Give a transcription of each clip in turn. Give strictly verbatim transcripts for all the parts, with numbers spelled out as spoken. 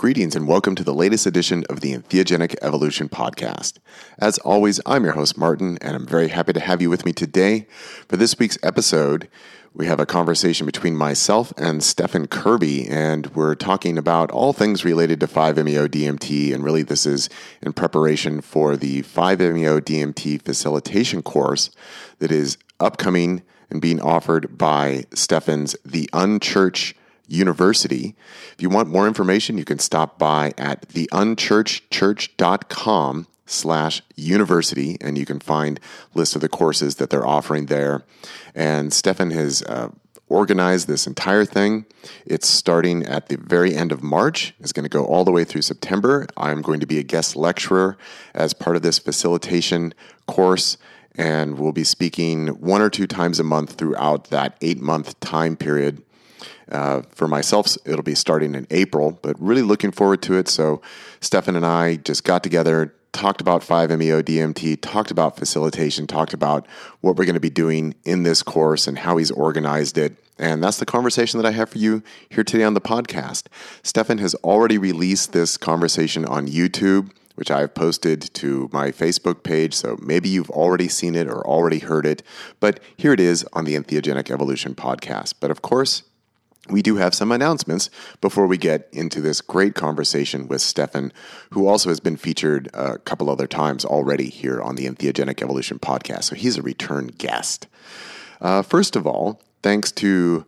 Greetings and welcome to the latest edition of the Entheogenic Evolution Podcast. As always, I'm your host, Martin, and I'm very happy to have you with me today. For this week's episode, we have a conversation between myself and Stephan Kirby, and we're talking about all things related to five M E O D M T, and really this is in preparation for the five M E O D M T facilitation course that is upcoming and being offered by Stephan's The Unchurched University. If you want more information, you can stop by at theunchurchedchurch.com slash university, and you can find lists of the courses that they're offering there. And Stephan has uh, organized this entire thing. It's starting at the very end of March. It's going to go all the way through September. I'm going to be a guest lecturer as part of this facilitation course, and we'll be speaking one or two times a month throughout that eight-month time period. Uh, for myself, it'll be starting in April, but really looking forward to it. So Stephan and I just got together, talked about five M E O D M T, talked about facilitation, talked about what we're going to be doing in this course and how he's organized it. And that's the conversation that I have for you here today on the podcast. Stephan has already released this conversation on YouTube, which I've posted to my Facebook page, so maybe you've already seen it or already heard it, but here it is on the Entheogenic Evolution Podcast. But of course, we do have some announcements before we get into this great conversation with Stephan, who also has been featured a couple other times already here on the Entheogenic Evolution Podcast, so he's a return guest. Uh, first of all, thanks to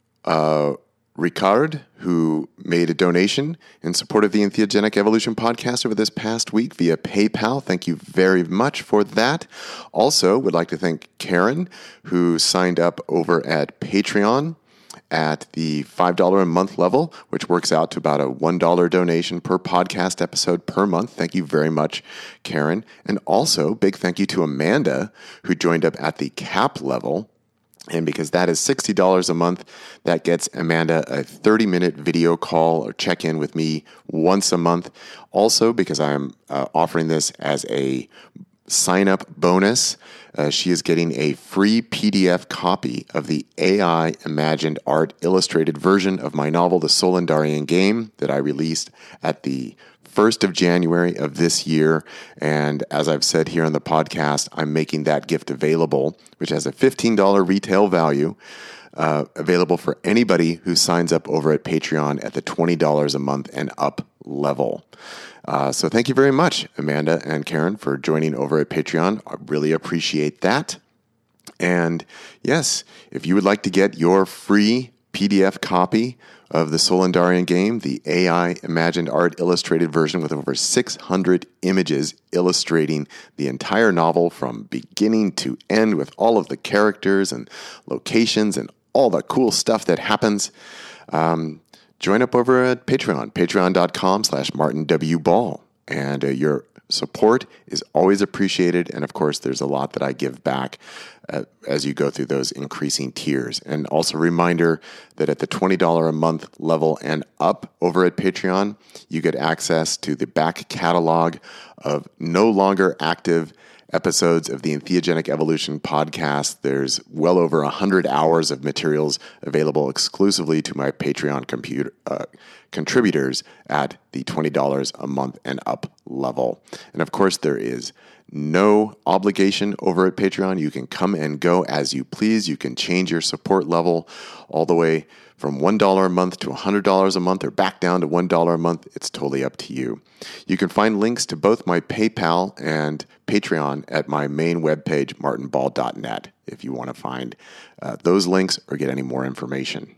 uh, Ricard, who made a donation in support of the Entheogenic Evolution Podcast over this past week via PayPal. Thank you very much for that. Also, would like to thank Karen, who signed up over at Patreon at the five dollars a month level, which works out to about a one dollar donation per podcast episode per month. Thank you very much, Karen. And also, big thank you to Amanda, who joined up at the cap level. And because that is sixty dollars a month, that gets Amanda a thirty-minute video call or check-in with me once a month. Also, because I'm uh, offering this as a sign-up bonus, uh, she is getting a free P D F copy of the A I Imagined Art illustrated version of my novel, The Solendarian Game, that I released at the first of January of this year. And as I've said here on the podcast, I'm making that gift available, which has a fifteen dollars retail value, uh, available for anybody who signs up over at Patreon at the twenty dollars a month and up level. Uh, so thank you very much, Amanda and Karen, for joining over at Patreon. I really appreciate that. And yes, if you would like to get your free P D F copy of the Solendarian Game, the A I Imagined Art illustrated version with over six hundred images illustrating the entire novel from beginning to end with all of the characters and locations and all the cool stuff that happens, um, join up over at Patreon, patreon.com slash Martin W. Ball. And uh, your support is always appreciated. And of course, there's a lot that I give back uh, as you go through those increasing tiers. And also a reminder that at the twenty dollars a month level and up over at Patreon, you get access to the back catalog of no longer active episodes of the Entheogenic Evolution Podcast. There's well over one hundred hours of materials available exclusively to my Patreon computer, uh, contributors at the twenty dollars a month and up level. And of course, there is no obligation over at Patreon. You can come and go as you please. You can change your support level all the way from one dollar a month to one hundred dollars a month or back down to one dollar a month. It's totally up to you. You can find links to both my PayPal and Patreon at my main webpage, martin ball dot net, if you want to find uh, those links or get any more information.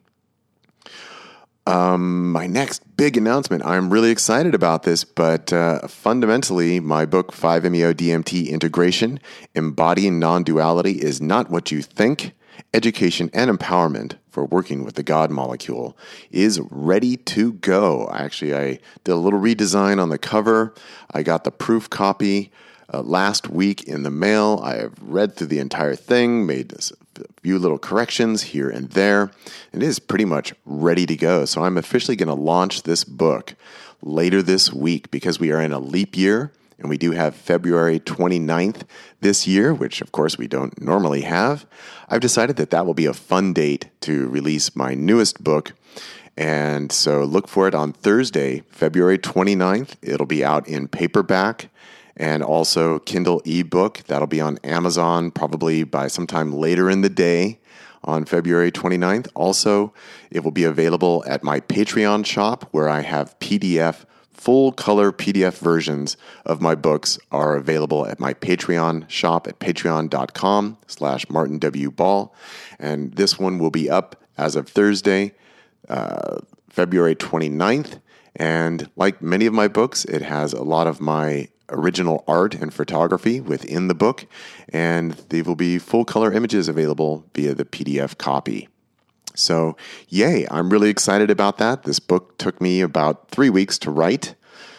Um, my next big announcement, I'm really excited about this, but uh, fundamentally, my book, five M E O D M T Integration, Embodying Non-Duality is Not What You Think, Education and Empowerment for Working with the God Molecule, is ready to go. Actually, I did a little redesign on the cover. I got the proof copy uh, last week in the mail. I have read through the entire thing, made a few little corrections here and there, and it is pretty much ready to go. So I'm officially going to launch this book later this week because we are in a leap year. And we do have February twenty-ninth this year, which of course we don't normally have. I've decided that that will be a fun date to release my newest book. And so look for it on Thursday, February twenty-ninth. It'll be out in paperback and also Kindle ebook. That'll be on Amazon probably by sometime later in the day on February twenty-ninth. Also, it will be available at my Patreon shop where I have P D F, full color P D F versions of my books are available at my Patreon shop at patreon.com slash Martin W. Ball. And this one will be up as of Thursday, uh, February twenty-ninth. And like many of my books, it has a lot of my original art and photography within the book, and there will be full color images available via the P D F copy. So, yay, I'm really excited about that. This book took me about three weeks to write,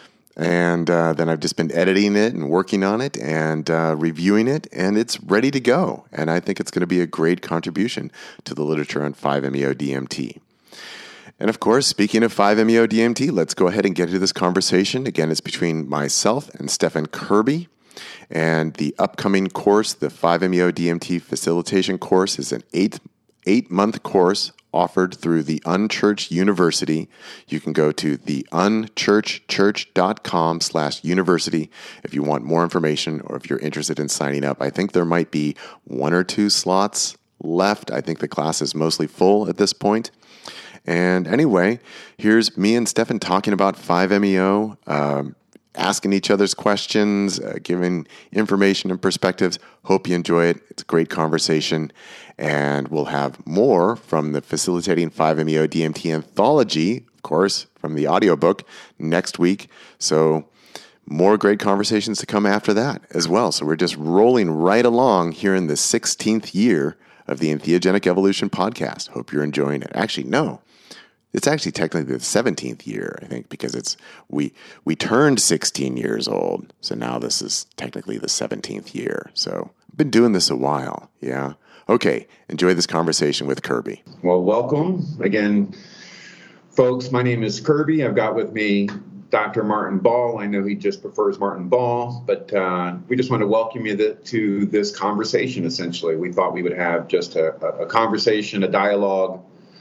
and uh, then I've just been editing it and working on it and uh, reviewing it, and it's ready to go. And I think it's going to be a great contribution to the literature on five M E O D M T. And of course, speaking of five M E O D M T, let's go ahead and get into this conversation. Again, it's between myself and Stephen Kirby. And the upcoming course, the five M E O D M T facilitation course, is an eight, eight-month course offered through the Unchurched University. You can go to the unchurchchurch.com slash university if you want more information or if you're interested in signing up. I think there might be one or two slots left. I think the class is mostly full at this point. And anyway, here's me and Stefan talking about five M E O, um, asking each other's questions, uh, giving information and perspectives. Hope you enjoy it. It's a great conversation. And we'll have more from the Facilitating five M E O D M T anthology, of course, from the audiobook next week. So more great conversations to come after that as well. So we're just rolling right along here in the sixteenth year of the Entheogenic Evolution podcast. Hope you're enjoying it. Actually, no. It's actually technically the seventeenth year, I think, because it's we we turned sixteen years old. So now this is technically the seventeenth year. So I've been doing this a while. Yeah. Okay. Enjoy this conversation with Kirby. Well, welcome again, folks. My name is Kirby. I've got with me Doctor Martin Ball. I know he just prefers Martin Ball, but uh, we just want to welcome you to, to this conversation, essentially. We thought we would have just a, a conversation, a dialogue.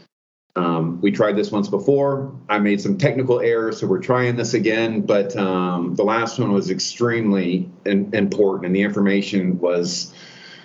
Um, we tried this once before. I made some technical errors, so we're trying this again. But um, the last one was extremely in, important, and the information was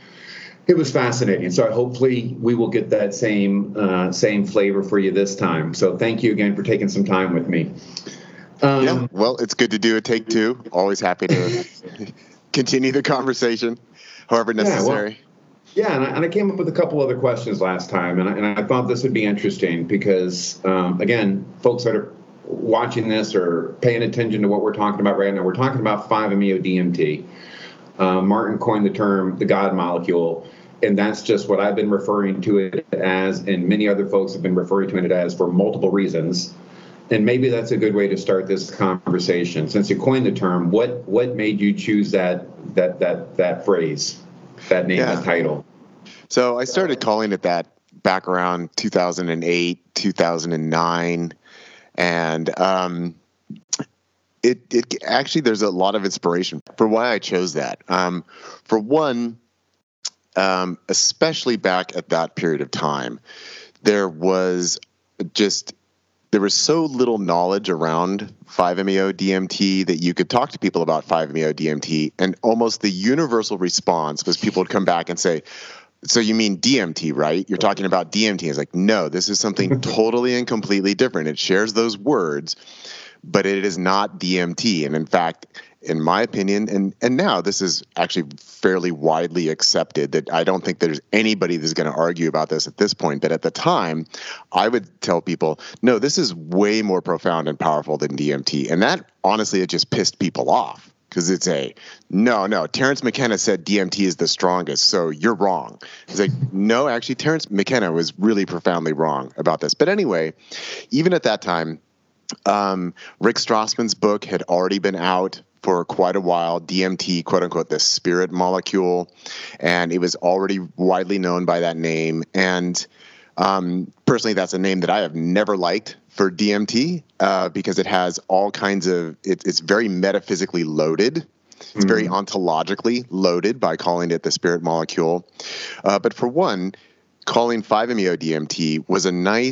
it was fascinating. So hopefully we will get that same uh, same flavor for you this time. So thank you again for taking some time with me. Um, yeah, well, it's good to do a take two. Always happy to continue the conversation, however necessary. Yeah, well, Yeah, and I, and I came up with a couple other questions last time, and I, and I thought this would be interesting because, um, again, folks that are watching this or paying attention to what we're talking about right now, we're talking about five M E O D M T. Uh, Martin coined the term the God molecule, and that's just what I've been referring to it as, and many other folks have been referring to it as for multiple reasons. And maybe that's a good way to start this conversation. Since you coined the term, what what made you choose that that that that phrase? That name, yeah. That title. So I started calling it that back around two thousand eight, two thousand nine, and um, it it actually there's a lot of inspiration for why I chose that. Um, for one, um, especially back at that period of time, there was just there was so little knowledge around five M E O D M T that you could talk to people about five M E O D M T, and almost the universal response was people would come back and say, so you mean D M T, right? You're talking about D M T. It's like, no, this is something totally and completely different. It shares those words, but it is not D M T. And in fact, in my opinion, and, and now this is actually fairly widely accepted that I don't think there's anybody that's going to argue about this at this point. But at the time, I would tell people, no, this is way more profound and powerful than D M T. And that, honestly, it just pissed people off because it's a, no, no, Terence McKenna said D M T is the strongest, so you're wrong. It's like, no, actually, Terence McKenna was really profoundly wrong about this. But anyway, even at that time, um, Rick Strassman's book had already been out for quite a while, D M T, quote unquote, the spirit molecule. And it was already widely known by that name. And um, personally, that's a name that I have never liked for D M T uh, because it has all kinds of, it, it's very metaphysically loaded. It's mm-hmm. very ontologically loaded by calling it the spirit molecule. Uh, but for one, calling five M E O D M T was a nice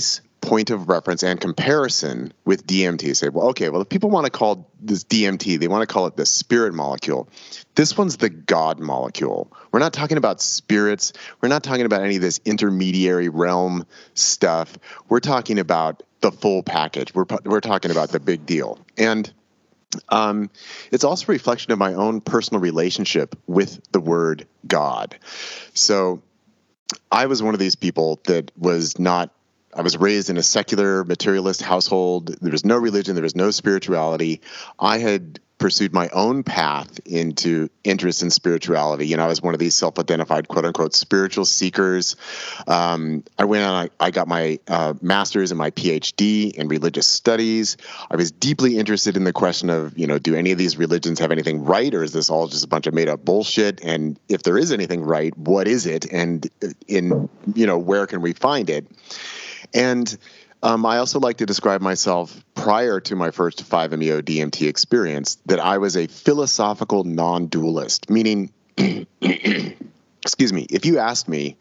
point of reference and comparison with D M T. Say, well, okay, well, if people want to call this D M T, they want to call it the spirit molecule. This one's the God molecule. We're not talking about spirits. We're not talking about any of this intermediary realm stuff. We're talking about the full package. We're we're talking about the big deal. And um, it's also a reflection of my own personal relationship with the word God. So I was one of these people that was not, I was raised in a secular materialist household. There was no religion. There was no spirituality. I had pursued my own path into interest in spirituality. You know, I was one of these self-identified, quote unquote, spiritual seekers. Um, I went on, I, I got my uh, master's and my P H D in religious studies. I was deeply interested in the question of, you know, do any of these religions have anything right, or is this all just a bunch of made up bullshit? And if there is anything right, what is it? And in, you know, where can we find it? And Um, I also like to describe myself prior to my first five M E O D M T experience that I was a philosophical non-dualist, meaning, excuse me, if you asked me,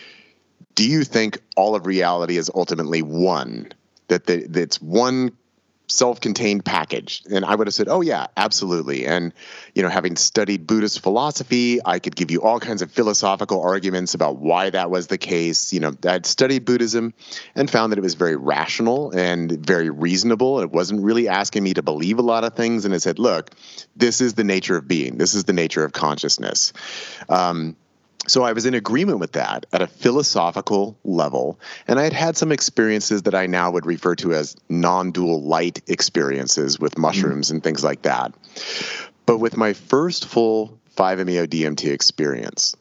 do you think all of reality is ultimately one, that the, that's one self-contained package? And I would have said, oh yeah, absolutely. And, you know, having studied Buddhist philosophy, I could give you all kinds of philosophical arguments about why that was the case. You know, I'd studied Buddhism and found that it was very rational and very reasonable. It wasn't really asking me to believe a lot of things. And it said, look, this is the nature of being. This is the nature of consciousness. Um, So I was in agreement with that at a philosophical level, and I had had some experiences that I now would refer to as non-dual light experiences with mushrooms mm. and things like that. But with my first full five M E O D M T experience,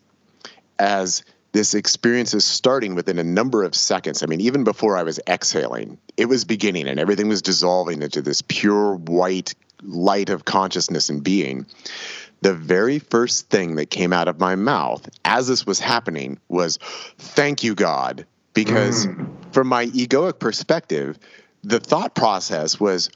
as this experience is starting within a number of seconds, I mean, even before I was exhaling, it was beginning and everything was dissolving into this pure white light of consciousness and being. The very first thing that came out of my mouth as this was happening was, thank you, God. Because mm. from my egoic perspective, the thought process was,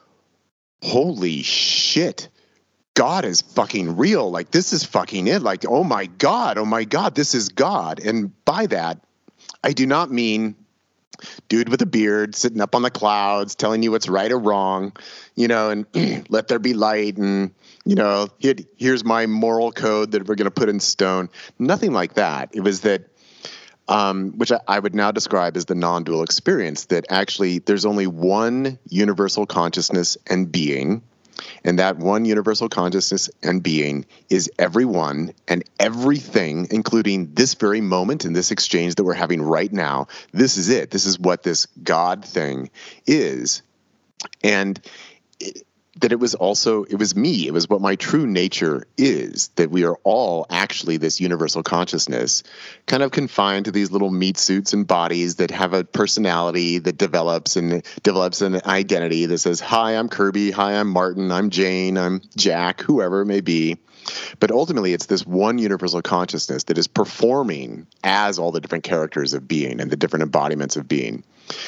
holy shit, God is fucking real. Like, this is fucking it. Like, oh my God, oh my God, this is God. And by that, I do not mean dude with a beard sitting up on the clouds telling you what's right or wrong, you know, and let there be light and, you know, here, here's my moral code that we're going to put in stone. Nothing like that. It was that, um, which I, I would now describe as the non-dual experience, that actually there's only one universal consciousness and being. And that one universal consciousness and being is everyone and everything, including this very moment and this exchange that we're having right now. This is it. This is what this God thing is. And it, that it was also, it was me. It was what my true nature is, that we are all actually this universal consciousness, kind of confined to these little meat suits and bodies that have a personality that develops and develops an identity that says, hi, I'm Kirby. Hi, I'm Martin. I'm Jane. I'm Jack, whoever it may be. But ultimately, it's this one universal consciousness that is performing as all the different characters of being and the different embodiments of being.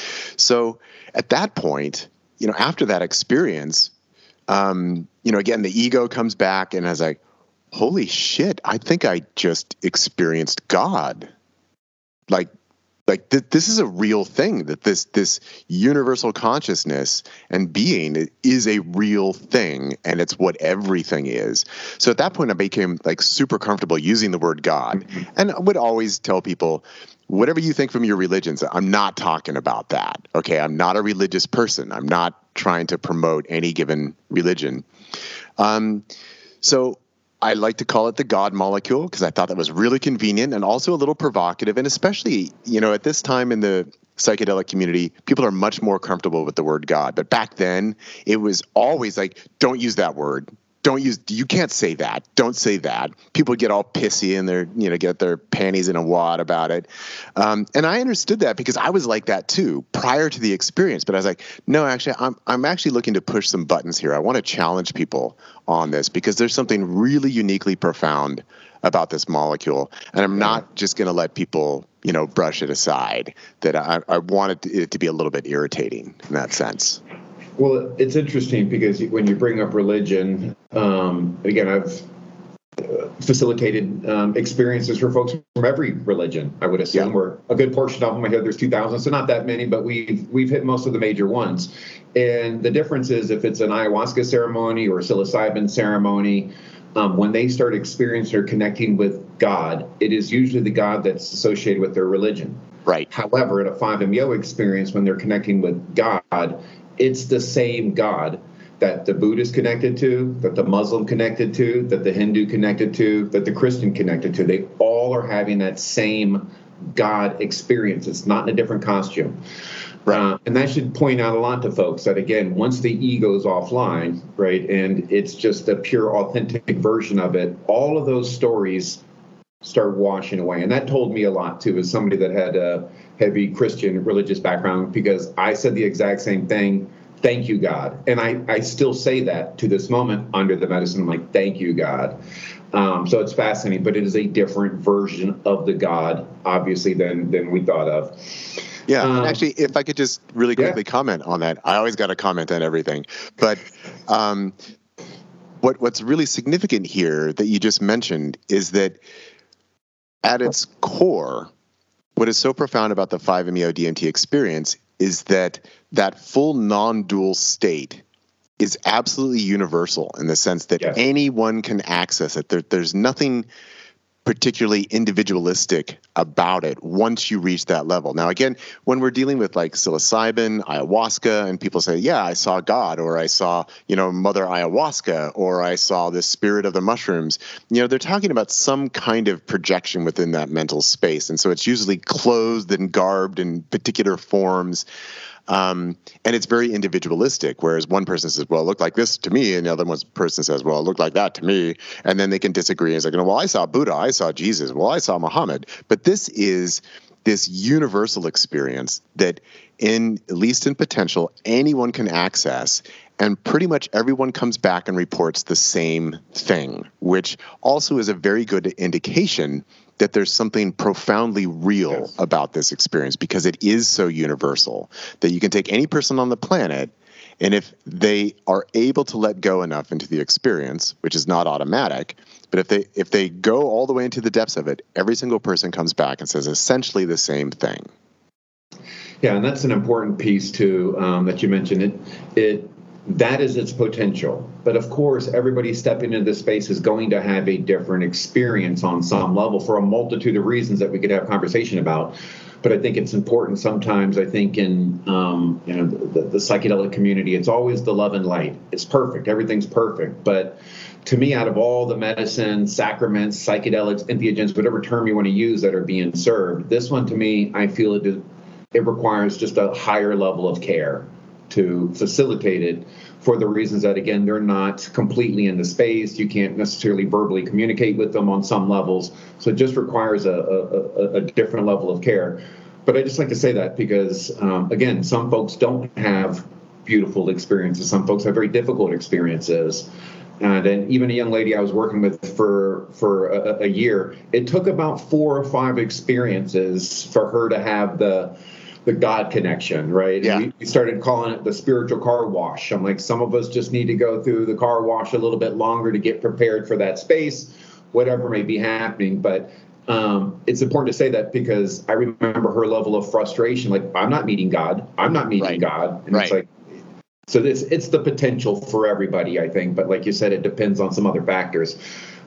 So at that point, you know, after that experience, Um, you know, again, the ego comes back and I was like, holy shit, I think I just experienced God. Like, like th- this is a real thing, that this, this universal consciousness and being is a real thing, and it's what everything is. So at that point, I became like super comfortable using the word God. And I would always tell people, whatever you think from your religions, I'm not talking about that. Okay, I'm not a religious person. I'm not trying to promote any given religion. Um, so I like to call it the God molecule because I thought that was really convenient and also a little provocative. And especially, you know, at this time in the psychedelic community, people are much more comfortable with the word God. But back then, it was always like, don't use that word. Don't use, you can't say that. Don't say that. People get all pissy and they're, you know, get their panties in a wad about it. Um, and I understood that because I was like that too prior to the experience. But I was like, no, actually, I'm, I'm actually looking to push some buttons here. I want to challenge people on this because there's something really uniquely profound about this molecule. And I'm not just going to let people, you know, brush it aside. That I, I wanted it to be a little bit irritating in that sense. Well, it's interesting because when you bring up religion, um, again, I've facilitated um, experiences for folks from every religion, I would assume, Yeah. or a good portion of them. I hear there's two thousand, so not that many, but we've we've hit most of the major ones. And the difference is if it's an ayahuasca ceremony or a psilocybin ceremony, um, when they start experiencing or connecting with God, it is usually the God that's associated with their religion. Right. However, in a five M E O experience, when they're connecting with God, it's the same God that the Buddhist connected to, that the Muslim connected to, that the Hindu connected to, that the Christian connected to. They all are having that same God experience. It's not in a different costume. Right. Uh, and that should point out a lot to folks that, again, once the ego's offline, right, and it's just a pure, authentic version of it, all of those stories start washing away. And that told me a lot, too, as somebody that had a heavy Christian religious background, because I said the exact same thing. Thank you, God. And I, I still say that to this moment under the medicine. I'm like, thank you, God. Um, so it's fascinating, but it is a different version of the God, obviously, than than we thought of. Yeah. Um, Actually, if I could just really quickly yeah. comment on that. I always got to comment on everything. But um, what what's really significant here that you just mentioned is that at its core, what is so profound about the five M E O D M T experience is that that full non-dual state is absolutely universal in the sense that Yes. anyone can access it. There, there's nothing particularly individualistic about it once you reach that level. Now, again, when we're dealing with like psilocybin, ayahuasca, and people say, yeah, I saw God, or I saw, you know, Mother Ayahuasca, or I saw the spirit of the mushrooms, you know, they're talking about some kind of projection within that mental space. And so it's usually clothed and garbed in particular forms. Um, and it's very individualistic, whereas one person says, well, it looked like this to me, and the other one person says, well, it looked like that to me. And then they can disagree. And it's like, well, I saw Buddha, I saw Jesus, well, I saw Muhammad. But this is this universal experience that, in at least in potential, anyone can access. And pretty much everyone comes back and reports the same thing, which also is a very good indication that there's something profoundly real Yes. about this experience, because it is so universal that you can take any person on the planet, and if they are able to let go enough into the experience, which is not automatic, but if they if they go all the way into the depths of it, every single person comes back and says essentially the same thing. Yeah, and that's an important piece too um, that you mentioned. It it that is its potential, but of course, everybody stepping into this space is going to have a different experience on some level for a multitude of reasons that we could have conversation about. But I think it's important sometimes. I think in um, you know the, the psychedelic community, it's always the love and light. It's perfect. Everything's perfect, but to me, out of all the medicines, sacraments, psychedelics, entheogens, whatever term you want to use that are being served, this one to me, I feel it is, it requires just a higher level of care to facilitate it, for the reasons that, again, they're not completely in the space. You can't necessarily verbally communicate with them on some levels. So it just requires a, a, a different level of care. But I just like to say that because, um, again, some folks don't have beautiful experiences. Some folks have very difficult experiences. And then even a young lady I was working with for for a, a year, it took about four or five experiences for her to have the the God connection, right? Yeah. And we, we started calling it the spiritual car wash. I'm like, some of us just need to go through the car wash a little bit longer to get prepared for that space, whatever may be happening. But um, it's important to say that because I remember her level of frustration. Like, I'm not meeting God. I'm not meeting Right. God. And Right. it's like, so this it's the potential for everybody, I think. But like you said, it depends on some other factors.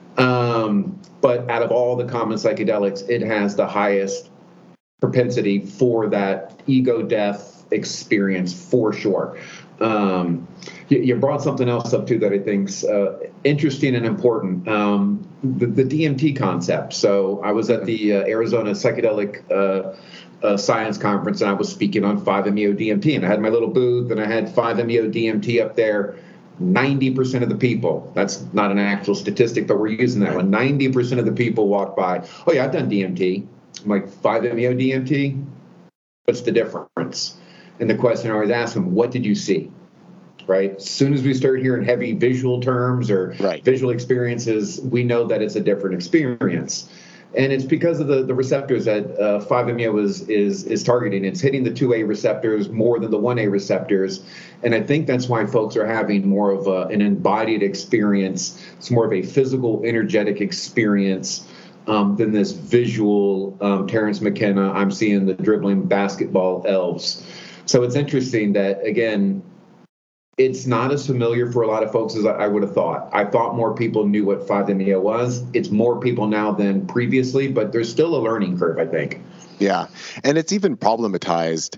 Um, but out of all the common psychedelics, it has the highest propensity for that ego death experience for sure. Um, you, you brought something else up too that I think's uh, interesting and important. Um, the, the D M T concept. So I was at the uh, Arizona Psychedelic uh, uh, Science Conference, and I was speaking on five M E O D M T, and I had my little booth, and I had five M E O D M T up there. ninety percent of the people, that's not an actual statistic, but we're using that one. ninety percent of the people walk by, oh yeah, I've done D M T. I'm like, five M E O D M T? What's the difference? And the question I always ask them, what did you see? Right? As soon as we start hearing heavy visual terms or Right. visual experiences, we know that it's a different experience. And it's because of the, the receptors that uh, five M E O is, is, is targeting. It's hitting the two A receptors more than the one A receptors. And I think that's why folks are having more of a, an embodied experience. It's more of a physical, energetic experience um, than this visual um, Terrence McKenna, I'm seeing the dribbling basketball elves. So it's interesting that, again, it's not as familiar for a lot of folks as I would have thought. I thought more people knew what five M E O was. It's more people now than previously, but there's still a learning curve, I think. Yeah. And it's even problematized.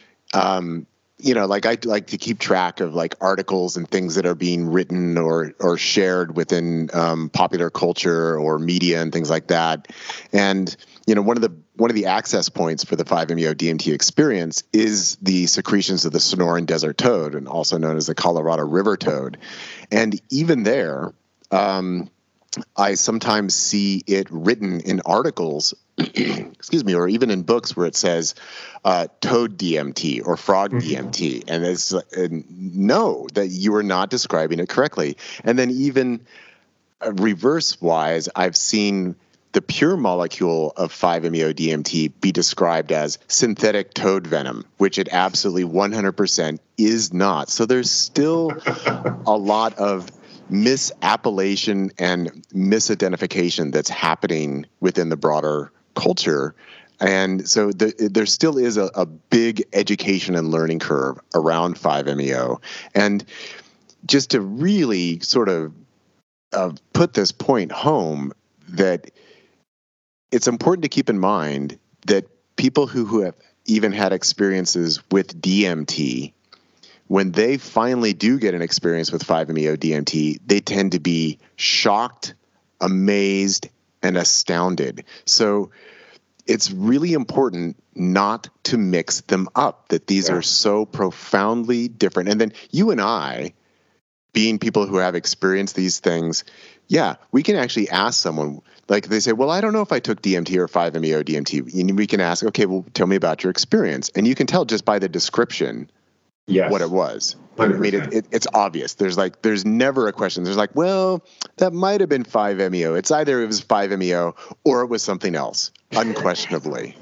Um, you know, like I like to keep track of like articles and things that are being written or or shared within um, popular culture or media and things like that. And, you know, one of the one of the access points for the five M E O D M T experience is the secretions of the Sonoran desert toad, and also known as the Colorado River toad. And even there, um, I sometimes see it written in articles, excuse me, or even in books where it says uh, toad D M T or frog mm-hmm. D M T. And it's uh, no, that you are not describing it correctly. And then even uh, reverse-wise, I've seen the pure molecule of five M E O D M T be described as synthetic toad venom, which it absolutely one hundred percent is not. So there's still a lot of misappellation and misidentification that's happening within the broader culture. And so the, there still is a, a big education and learning curve around five M E O. And just to really sort of uh, put this point home, that it's important to keep in mind that people who, who have even had experiences with D M T, when they finally do get an experience with five M E O D M T, they tend to be shocked, amazed, and astounded. So it's really important not to mix them up, that these yeah. are so profoundly different. And then you and I, being people who have experienced these things, yeah, we can actually ask someone, like they say, well, I don't know if I took D M T or five M E O D M T. And we can ask, okay, well, tell me about your experience. And you can tell just by the description yes. what it was. one hundred percent. I mean, it, it, it's obvious. There's like, there's never a question. There's like, well, that might have been five M E O. It's either it was five M E O or it was something else, unquestionably.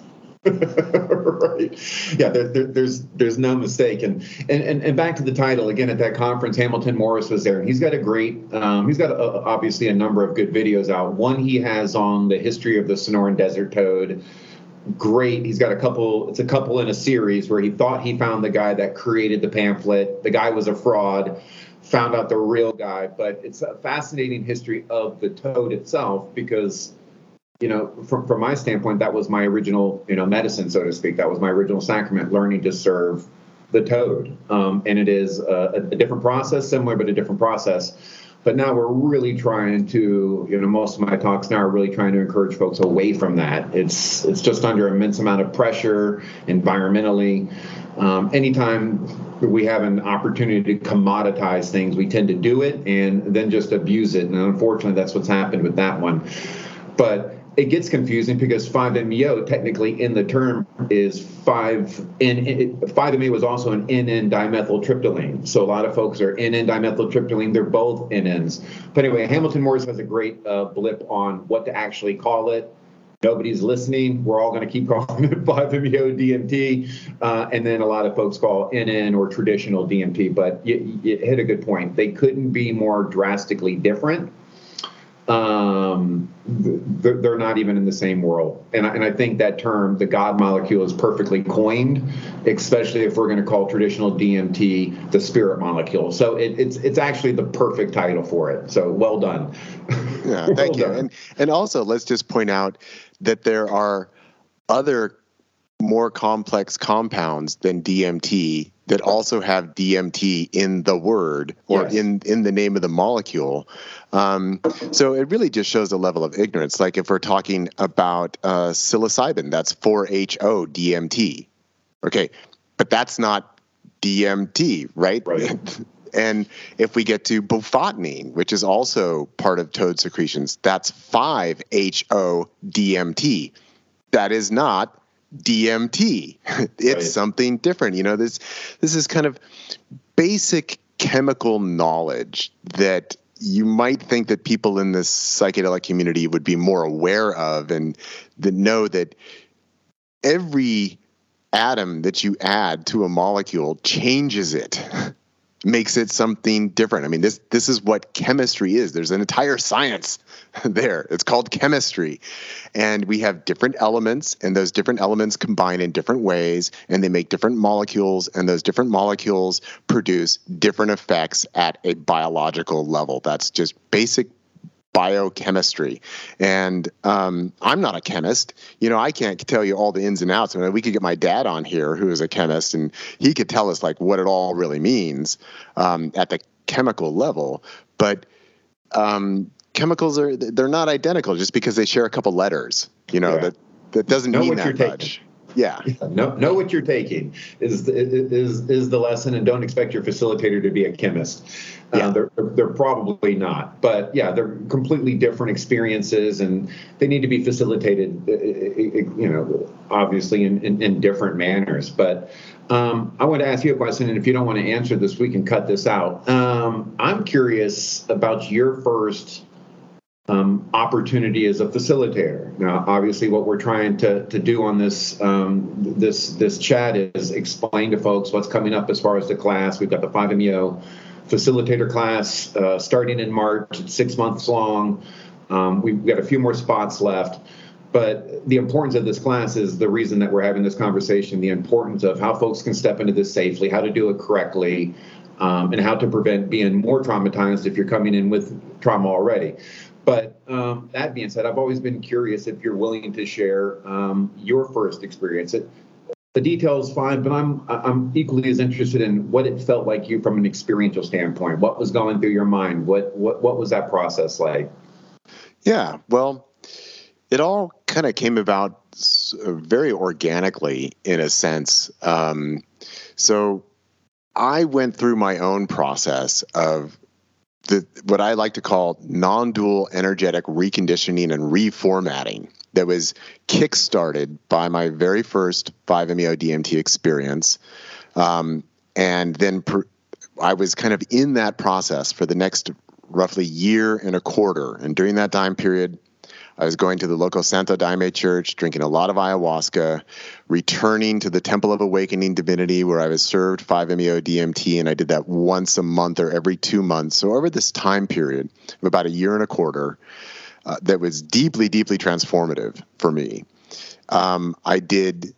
Right. Yeah, there, there, there's there's no mistake. And, and and and back to the title, again, at that conference, Hamilton Morris was there. He's got a great, um, he's got a, obviously a number of good videos out. One he has on the history of the Sonoran desert toad. Great. He's got a couple, it's a couple in a series where he thought he found the guy that created the pamphlet. The guy was a fraud, found out the real guy. But it's a fascinating history of the toad itself because, you know, from, from my standpoint, that was my original, you know, medicine, so to speak. That was my original sacrament, learning to serve the toad. Um, and it is a, a different process, similar, but a different process. But now we're really trying to, you know, most of my talks now are really trying to encourage folks away from that. It's it's just under immense amount of pressure environmentally. Um, anytime we have an opportunity to commoditize things, we tend to do it and then just abuse it. And unfortunately, that's what's happened with that one. But it gets confusing because five M E O technically in the term is five N. five M E O was also an N N dimethyltryptamine. So a lot of folks are N N dimethyltryptamine. They're both N Ns. But anyway, Hamilton Morris has a great uh, blip on what to actually call it. Nobody's listening. We're all going to keep calling it five M E O D M T. Uh, and then a lot of folks call N N or traditional D M T. But you, you hit a good point. They couldn't be more drastically different. Um, they're not even in the same world. And I, and I think that term, the God molecule, is perfectly coined, especially if we're going to call traditional D M T the spirit molecule. So it, it's it's actually the perfect title for it. So well done. Yeah, thank well you. Done. And and also, let's just point out that there are other more complex compounds than D M T that also have D M T in the word or yes. in, in the name of the molecule. Um, so it really just shows a level of ignorance. Like if we're talking about uh, psilocybin, that's four H O D M T. Okay, but that's not D M T, right? Right. And if we get to bufotenine, which is also part of toad secretions, that's five H O D M T. That is not D M T. It's right. something different. You know, this this is kind of basic chemical knowledge that you might think that people in this psychedelic community would be more aware of, and that know that every atom that you add to a molecule changes it, makes it something different. I mean, this this is what chemistry is. There's an entire science there. It's called chemistry. And we have different elements, and those different elements combine in different ways, and they make different molecules, and those different molecules produce different effects at a biological level. That's just basic biochemistry. And um, I'm not a chemist. You know, I can't tell you all the ins and outs. I mean, we could get my dad on here, who is a chemist, and he could tell us like what it all really means um, at the chemical level. But um, chemicals are, they're not identical just because they share a couple letters. You know, yeah. that, that doesn't know mean what that you're much. Taking. Yeah. Know, know what you're taking is, is, is the lesson, and don't expect your facilitator to be a chemist. Yeah. Uh, they're, they're probably not, but yeah, they're completely different experiences, and they need to be facilitated, you know, obviously in, in, in different manners. But um, I want to ask you a question, and if you don't want to answer this, we can cut this out. Um, I'm curious about your first Um, opportunity as a facilitator. Now, obviously, what we're trying to, to do on this um, this this chat is explain to folks what's coming up as far as the class. We've got the five M E O facilitator class uh, starting in March. It's six months long. Um, we've got a few more spots left. But the importance of this class is the reason that we're having this conversation, the importance of how folks can step into this safely, how to do it correctly, um, and how to prevent being more traumatized if you're coming in with trauma already. But um, that being said, I've always been curious if you're willing to share um, your first experience. It, the details, fine, but I'm I'm equally as interested in what it felt like you from an experiential standpoint. What was going through your mind? What what what was that process like? Yeah, well, it all kind of came about very organically in a sense. Um, so I went through my own process of The, what I like to call non-dual energetic reconditioning and reformatting that was kick-started by my very first five M E O D M T experience. Um, and then per, I was kind of in that process for the next roughly year and a quarter. And during that time period, I was going to the local Santo Daime church, drinking a lot of ayahuasca, returning to the Temple of Awakening Divinity, where I was served five M E O D M T, and I did that once a month or every two months. So over this time period of about a year and a quarter, uh, that was deeply, deeply transformative for me. Um, I did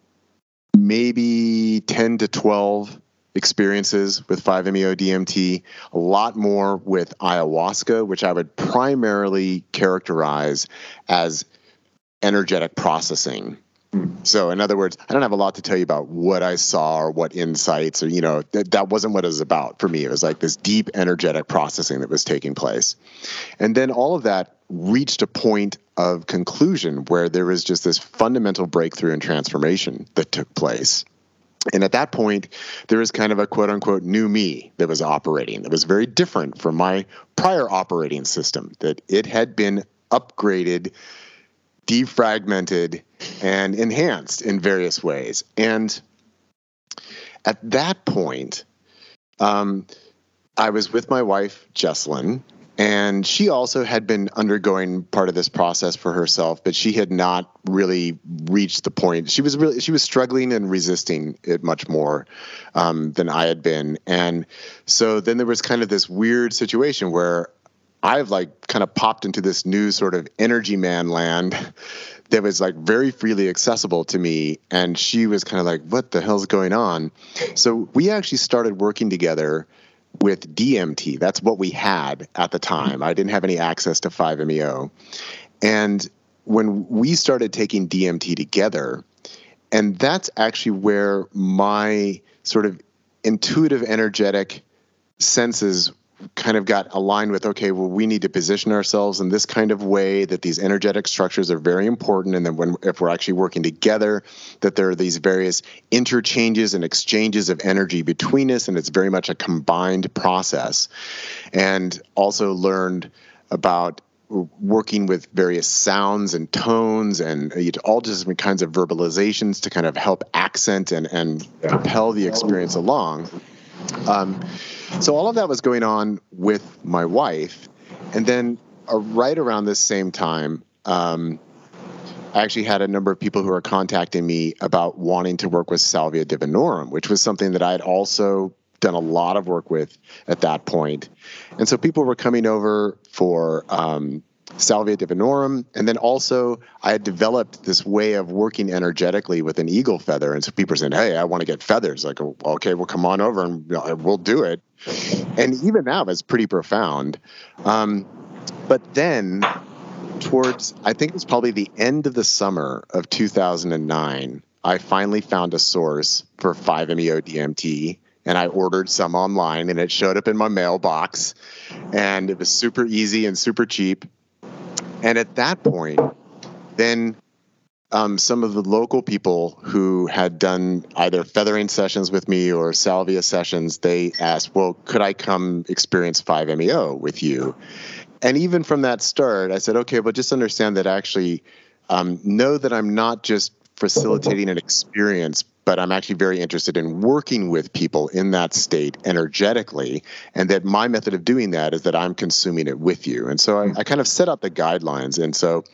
maybe ten to twelve experiences with five M E O D M T, a lot more with ayahuasca, which I would primarily characterize as energetic processing. So in other words, I don't have a lot to tell you about what I saw or what insights or, you know, that, that wasn't what it was about for me. It was like this deep energetic processing that was taking place. And then all of that reached a point of conclusion where there was just this fundamental breakthrough and transformation that took place. And at that point, there was kind of a quote unquote new me that was operating that was very different from my prior operating system, that it had been upgraded, defragmented, and enhanced in various ways. And at that point, um, I was with my wife, Jessalyn, and she also had been undergoing part of this process for herself, but she had not really reached the point. She was really, she was struggling and resisting it much more um, than I had been. And so then there was kind of this weird situation where I've like kind of popped into this new sort of energy man land that was like very freely accessible to me. And she was kind of like, what the hell's going on? So we actually started working together with D M T. That's what we had at the time. I didn't have any access to five M E O. And when we started taking D M T together, and that's actually where my sort of intuitive, energetic senses kind of got aligned with, okay, well, we need to position ourselves in this kind of way, that these energetic structures are very important. And then when, if we're actually working together, that there are these various interchanges and exchanges of energy between us. And it's very much a combined process. And also learned about working with various sounds and tones and all different kinds of verbalizations to kind of help accent and, and yeah. propel the experience along. Um, so all of that was going on with my wife. And then uh, right around this same time, um, I actually had a number of people who were contacting me about wanting to work with Salvia divinorum, which was something that I had also done a lot of work with at that point. And so people were coming over for um, Salvia divinorum. And then also I had developed this way of working energetically with an eagle feather. And so people were saying, hey, I want to get feathers. Like, okay, well, come on over and we'll do it. And even that was pretty profound. Um, but then towards, I think it was probably the end of the summer of two thousand nine, I finally found a source for five M E O D M T. And I ordered some online, and it showed up in my mailbox. And it was super easy and super cheap. And at that point, then um, some of the local people who had done either feathering sessions with me or salvia sessions, they asked, well, could I come experience five M E O with you? And even from that start, I said, okay, well, just understand that actually um, know that I'm not just facilitating an experience, but I'm actually very interested in working with people in that state energetically, and that my method of doing that is that I'm consuming it with you. And so I, I kind of set out the guidelines. And so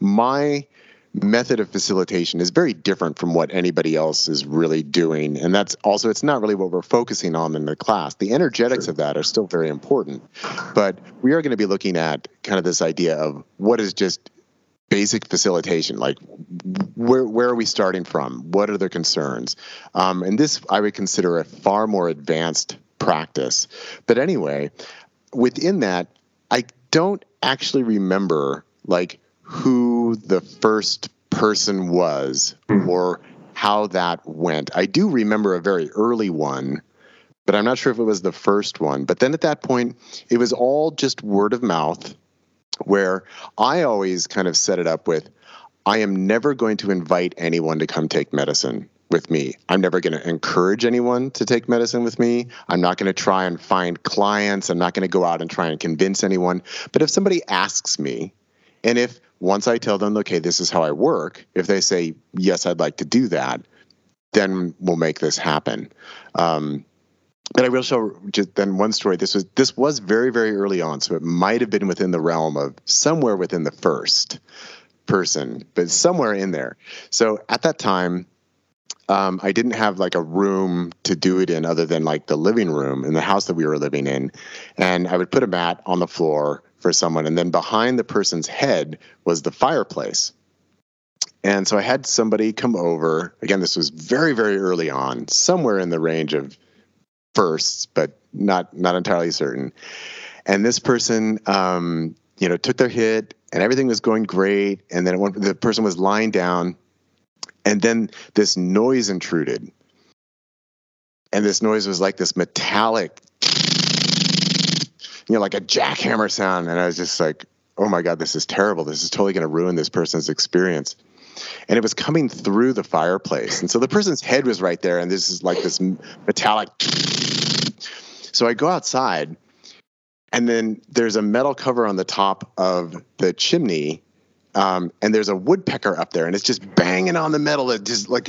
my method of facilitation is very different from what anybody else is really doing. And that's also, it's not really what we're focusing on in the class. The energetics Sure. of that are still very important, but we are going to be looking at kind of this idea of what is just basic facilitation, like where where are we starting from? What are the concerns? Um, and this I would consider a far more advanced practice. But anyway, within that, I don't actually remember like who the first person was or how that went. I do remember a very early one, but I'm not sure if it was the first one. But then at that point, it was all just word of mouth, where I always kind of set it up with, I am never going to invite anyone to come take medicine with me. I'm never going to encourage anyone to take medicine with me. I'm not going to try and find clients. I'm not going to go out and try and convince anyone. But if somebody asks me, and if once I tell them, okay, this is how I work, if they say, yes, I'd like to do that, then we'll make this happen. Um, But I will show just then one story. This was this was very, very early on, so it might have been within the realm of somewhere within the first person, but somewhere in there. So at that time, um, I didn't have like a room to do it in other than like the living room in the house that we were living in. And I would put a mat on the floor for someone, and then behind the person's head was the fireplace. And so I had somebody come over. Again, this was very, very early on, somewhere in the range of firsts, but not not entirely certain. And this person, um, you know, took their hit, and everything was going great. And then one, the person was lying down, and then this noise intruded. And this noise was like this metallic, you know, like a jackhammer sound. And I was just like, oh my God, this is terrible. This is totally going to ruin this person's experience. And it was coming through the fireplace. And so the person's head was right there, and this is like this metallic. So I go outside, and then there's a metal cover on the top of the chimney, um, and there's a woodpecker up there, and it's just banging on the metal. It just like,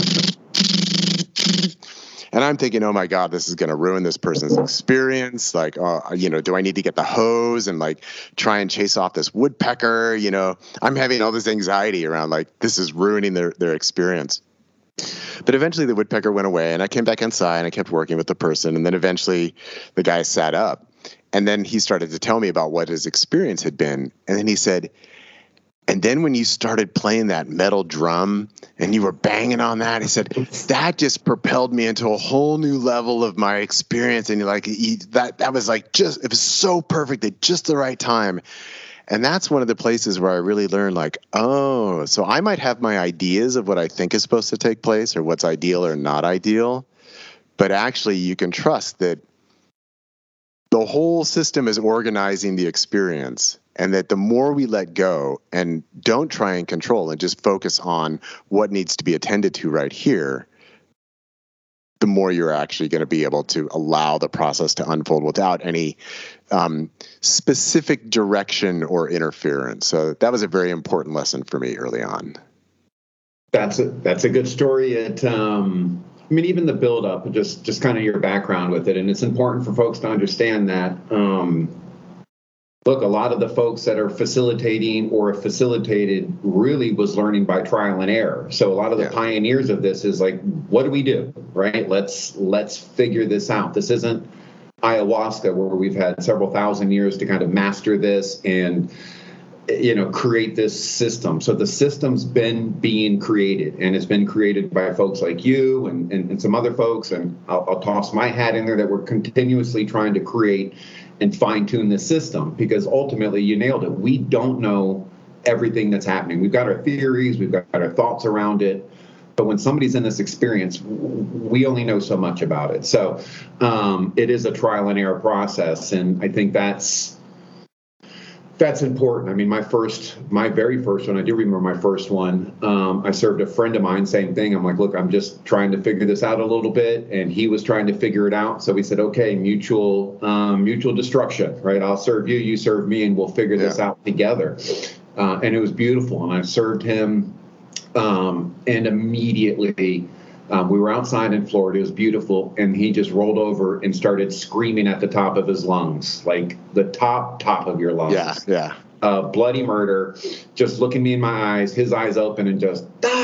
and I'm thinking, oh my God, this is going to ruin this person's experience. Like, uh, you know, do I need to get the hose and like try and chase off this woodpecker? You know, I'm having all this anxiety around like this is ruining their their experience. But eventually the woodpecker went away, and I came back inside and I kept working with the person. And then eventually the guy sat up, and then he started to tell me about what his experience had been. And then he said, and then when you started playing that metal drum and you were banging on that, he said, that just propelled me into a whole new level of my experience. And like he, that, that was like just, it was so perfect at just the right time. And that's one of the places where I really learned like, oh, so I might have my ideas of what I think is supposed to take place or what's ideal or not ideal, but actually you can trust that the whole system is organizing the experience, and that the more we let go and don't try and control and just focus on what needs to be attended to right here, the more you're actually going to be able to allow the process to unfold without any um, specific direction or interference. So that was a very important lesson for me early on. That's a, that's a good story. It, um, I mean, even the build up, just, just kind of your background with it. And it's important for folks to understand that, um, look, a lot of the folks that are facilitating or facilitated really was learning by trial and error. So a lot of the yeah. pioneers of this is like, what do we do, right? Let's let's figure this out. This isn't ayahuasca where we've had several thousand years to kind of master this and, you know, create this system. So the system's been being created, and it's been created by folks like you and, and, and some other folks. And I'll, I'll toss my hat in there that we're continuously trying to create and fine tune the system, because ultimately you nailed it. We don't know everything that's happening. We've got our theories, we've got our thoughts around it. But when somebody's in this experience, we only know so much about it. So um, it is a trial and error process. And I think that's That's important. I mean, my first, my very first one, I do remember my first one. Um, I served a friend of mine, same thing. I'm like, look, I'm just trying to figure this out a little bit. And he was trying to figure it out. So we said, okay, mutual, um, mutual destruction, right? I'll serve you, you serve me, and we'll figure yeah. this out together. Uh, and it was beautiful. And I served him. Um, and immediately, Um, we were outside in Florida. It was beautiful. And he just rolled over and started screaming at the top of his lungs, like the top, top of your lungs. Yeah, yeah. Uh, bloody murder, just looking me in my eyes, his eyes open and just,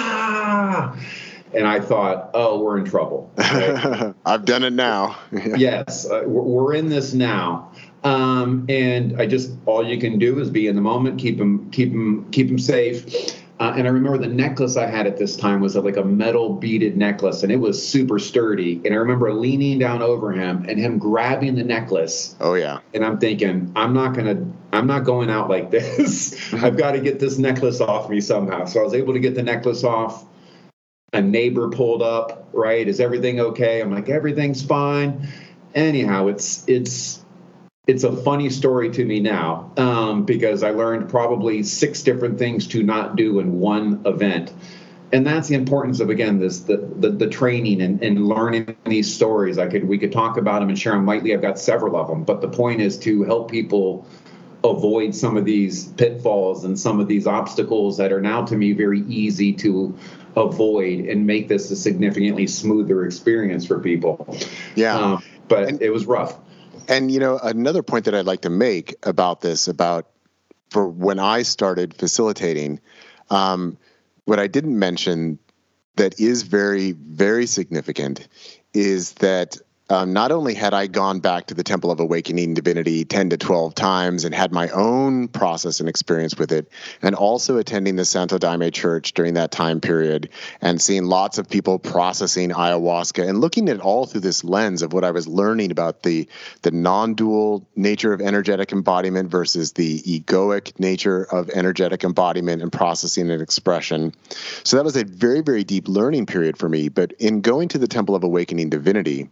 ah! And I thought, oh, we're in trouble. Right? I've done it now. Yes, uh, we're, we're in this now. Um, and I just, all you can do is be in the moment, keep him, keep him, keep him safe. Uh, and I remember the necklace I had at this time was like a metal beaded necklace, and it was super sturdy. And I remember leaning down over him and him grabbing the necklace. Oh, yeah. And I'm thinking, I'm not going to, I'm not going out like this. I've got to get this necklace off me somehow. So I was able to get the necklace off. A neighbor pulled up, right? Is everything okay? I'm like, everything's fine. Anyhow, it's, it's, It's a funny story to me now um, because I learned probably six different things to not do in one event. And that's the importance of, again, this the the, the training and, and learning these stories. I could we could talk about them and share them lightly. I've got several of them. But the point is to help people avoid some of these pitfalls and some of these obstacles that are now, to me, very easy to avoid and make this a significantly smoother experience for people. Yeah. Um, but and- it was rough. And, you know, another point that I'd like to make about this, about for when I started facilitating, um, what I didn't mention that is very, very significant is that um, not only had I gone back to the Temple of Awakening Divinity ten to twelve times and had my own process and experience with it, and also attending the Santo Daime Church during that time period and seeing lots of people processing ayahuasca and looking at it all through this lens of what I was learning about the, the non-dual nature of energetic embodiment versus the egoic nature of energetic embodiment and processing and expression. So that was a very, very deep learning period for me. But in going to the Temple of Awakening Divinity,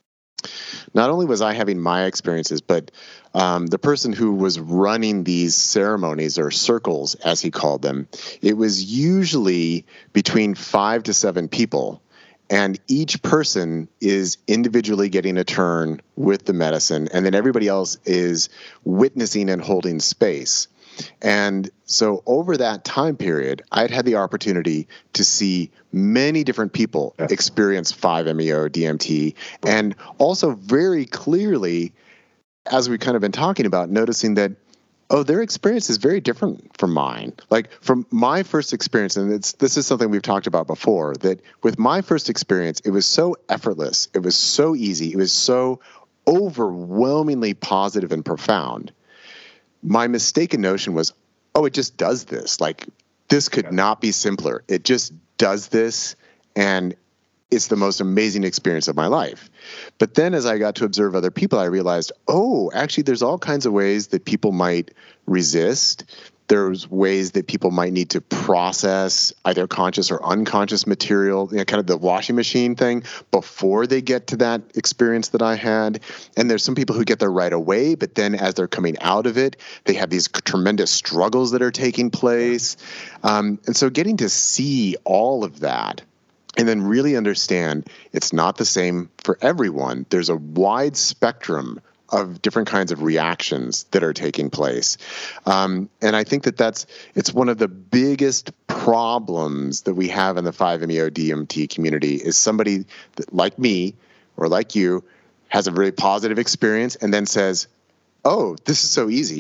not only was I having my experiences, but um, the person who was running these ceremonies, or circles, as he called them, it was usually between five to seven people. And each person is individually getting a turn with the medicine, and then everybody else is witnessing and holding space. And so over that time period, I'd had the opportunity to see many different people experience five M E O D M T, and also very clearly, as we've kind of been talking about, noticing that, oh, their experience is very different from mine. Like from my first experience, and it's, this is something we've talked about before, that with my first experience, it was so effortless, it was so easy, it was so overwhelmingly positive and profound. My mistaken notion was, oh, it just does this. Like, this could not be simpler. It just does this, and it's the most amazing experience of my life. But then as I got to observe other people, I realized, oh, actually, there's all kinds of ways that people might resist. There's ways that people might need to process either conscious or unconscious material, you know, kind of the washing machine thing, before they get to that experience that I had. And there's some people who get there right away, but then as they're coming out of it, they have these tremendous struggles that are taking place. Um, and so getting to see all of that, and then really understand it's not the same for everyone. There's a wide spectrum of different kinds of reactions that are taking place. Um, and I think that that's, it's one of the biggest problems that we have in the five M E O D M T community is somebody that, like me or like you, has a very positive experience and then says, oh, this is so easy.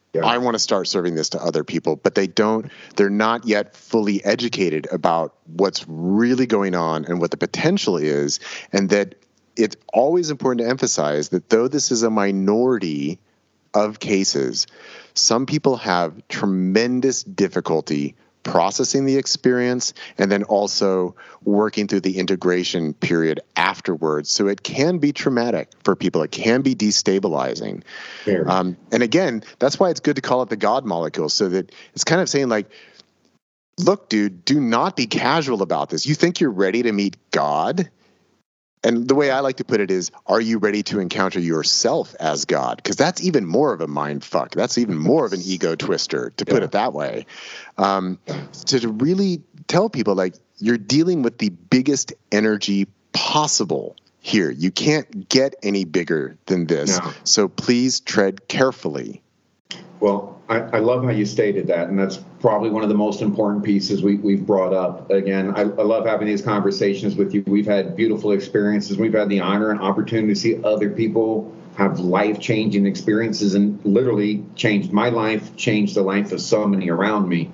Yeah. I want to start serving this to other people, but they don't, they're not yet fully educated about what's really going on and what the potential is. And that it's always important to emphasize that though this is a minority of cases, some people have tremendous difficulty processing the experience and then also working through the integration period afterwards. So it can be traumatic for people. It can be destabilizing. Um, and again, that's why it's good to call it the God molecule, so that it's kind of saying like, look, dude, do not be casual about this. You think you're ready to meet God? And the way I like to put it is, are you ready to encounter yourself as God? Because that's even more of a mind fuck. That's even more of an ego twister, to put Yeah. it that way. Um, to, to really tell people, like, you're dealing with the biggest energy possible here. You can't get any bigger than this. No. So please tread carefully. Well, I, I love how you stated that, and that's probably one of the most important pieces we, we've brought up. Again, I, I love having these conversations with you. We've had beautiful experiences. We've had the honor and opportunity to see other people have life-changing experiences, and literally changed my life, changed the life of so many around me.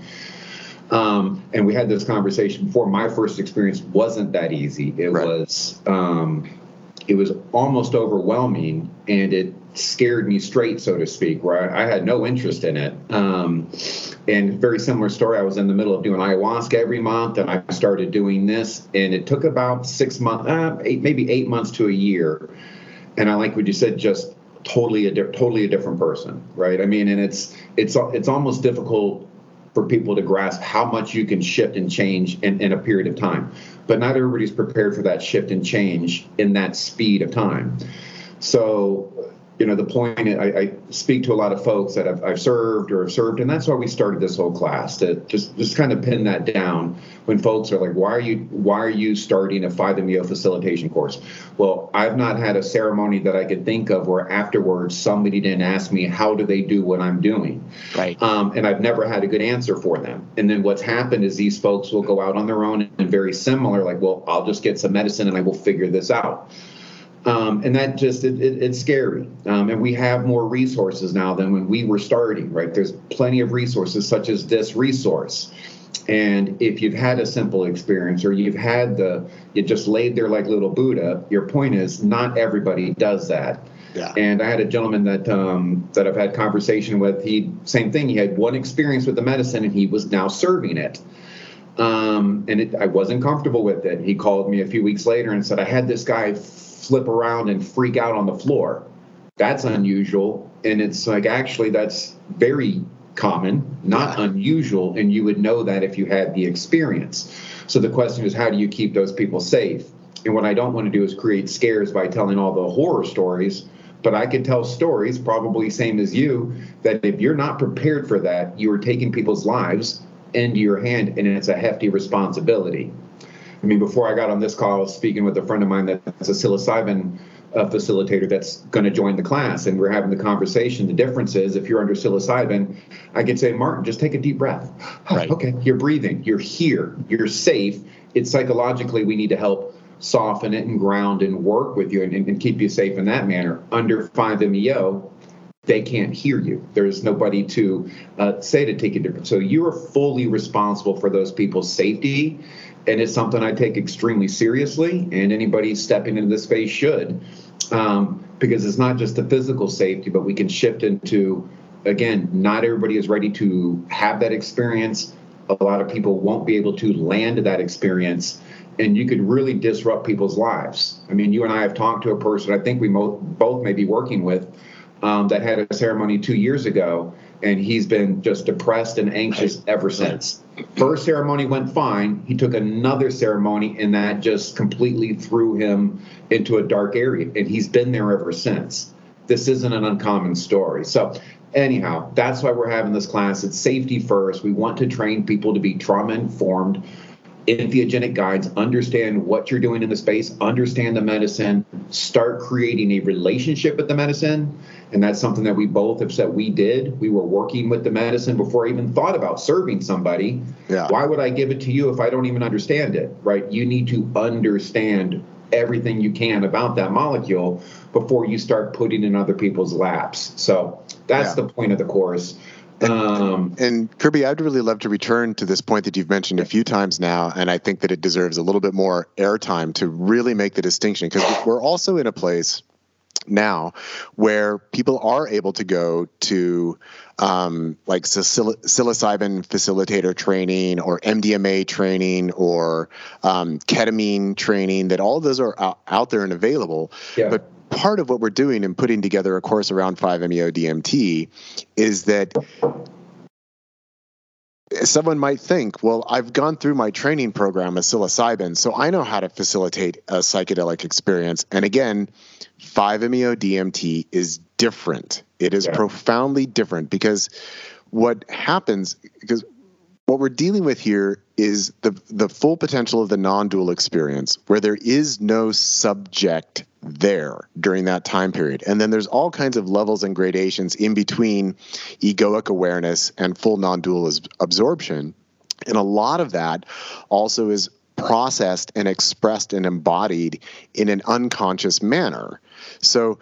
Um, and we had this conversation before. My first experience wasn't that easy. It Right. was um, it was almost overwhelming, and it scared me straight, so to speak, where I, I had no interest in it. Um, and very similar story, I was in the middle of doing ayahuasca every month, and I started doing this, and it took about six months, uh, eight, maybe eight months to a year. And I like what you said, just totally a di- totally a different person, right? I mean, and it's it's it's almost difficult for people to grasp how much you can shift and change in, in a period of time. But not everybody's prepared for that shift and change in that speed of time. So, you know, the point, I, I speak to a lot of folks that I've, I've served or have served, and that's why we started this whole class, to just, just kind of pin that down when folks are like, why are you why are you starting a five M E O facilitation course? Well, I've not had a ceremony that I could think of where afterwards somebody didn't ask me, how do they do what I'm doing? Right. Um, and I've never had a good answer for them. And then what's happened is these folks will go out on their own and very similar, like, well, I'll just get some medicine and I will figure this out. Um, and that just, it, it, it's scary. Um, and we have more resources now than when we were starting, right? There's plenty of resources such as this resource. And if you've had a simple experience, or you've had the, you just laid there like little Buddha, your point is not everybody does that. Yeah. And I had a gentleman that um, that I've had conversation with. He, same thing. He had one experience with the medicine, and he was now serving it. Um, and it, I wasn't comfortable with it. He called me a few weeks later and said, I had this guy flip around and freak out on the floor. That's unusual. And it's like, actually, that's very common, not Yeah. unusual. And you would know that if you had the experience. So the question is, how do you keep those people safe? And what I don't want to do is create scares by telling all the horror stories. But I could tell stories, probably same as you, that if you're not prepared for that, you are taking people's lives into your hand, and it's a hefty responsibility. I mean, before I got on this call, I was speaking with a friend of mine that's a psilocybin uh, facilitator that's going to join the class, and we're having the conversation. The difference is, if you're under psilocybin, I could say, Martin, just take a deep breath. Right. Okay, you're breathing. You're here. You're safe. It's psychologically, we need to help soften it and ground and work with you and, and keep you safe in that manner. Under five M E O, they can't hear you. There's nobody to uh, say to take a different. So you are fully responsible for those people's safety. And it's something I take extremely seriously, and anybody stepping into this space should, um, because it's not just the physical safety, but we can shift into, again, not everybody is ready to have that experience. A lot of people won't be able to land that experience, and you could really disrupt people's lives. I mean, you and I have talked to a person I think we mo- both may be working with um, that had a ceremony two years ago, and he's been just depressed and anxious ever since. First ceremony went fine. He took another ceremony, and that just completely threw him into a dark area, and he's been there ever since. This isn't an uncommon story. So anyhow, that's why we're having this class. It's safety first. We want to train people to be trauma-informed, entheogenic guides, understand what you're doing in the space, understand the medicine, start creating a relationship with the medicine. And that's something that we both have said we did. We were working with the medicine before I even thought about serving somebody. Yeah. Why would I give it to you if I don't even understand it, right? You need to understand everything you can about that molecule before you start putting in other people's laps. So that's Yeah. the point of the course. And, Um, and Kirby, I'd really love to return to this point that you've mentioned a few times now, and I think that it deserves a little bit more airtime to really make the distinction, because we're also in a place now where people are able to go to um, like psil- psilocybin facilitator training or M D M A training or um, ketamine training, that all of those are out, out there and available. Yeah. But part of what we're doing in putting together a course around five M E O D M T is that someone might think, well, I've gone through my training program with psilocybin, so I know how to facilitate a psychedelic experience. And again, five M E O D M T is different. It is Yeah. profoundly different, because what happens, because what we're dealing with here is the the full potential of the non-dual experience, where there is no subject there during that time period. And then there's all kinds of levels and gradations in between egoic awareness and full non-dual absorption. And a lot of that also is processed and expressed and embodied in an unconscious manner. So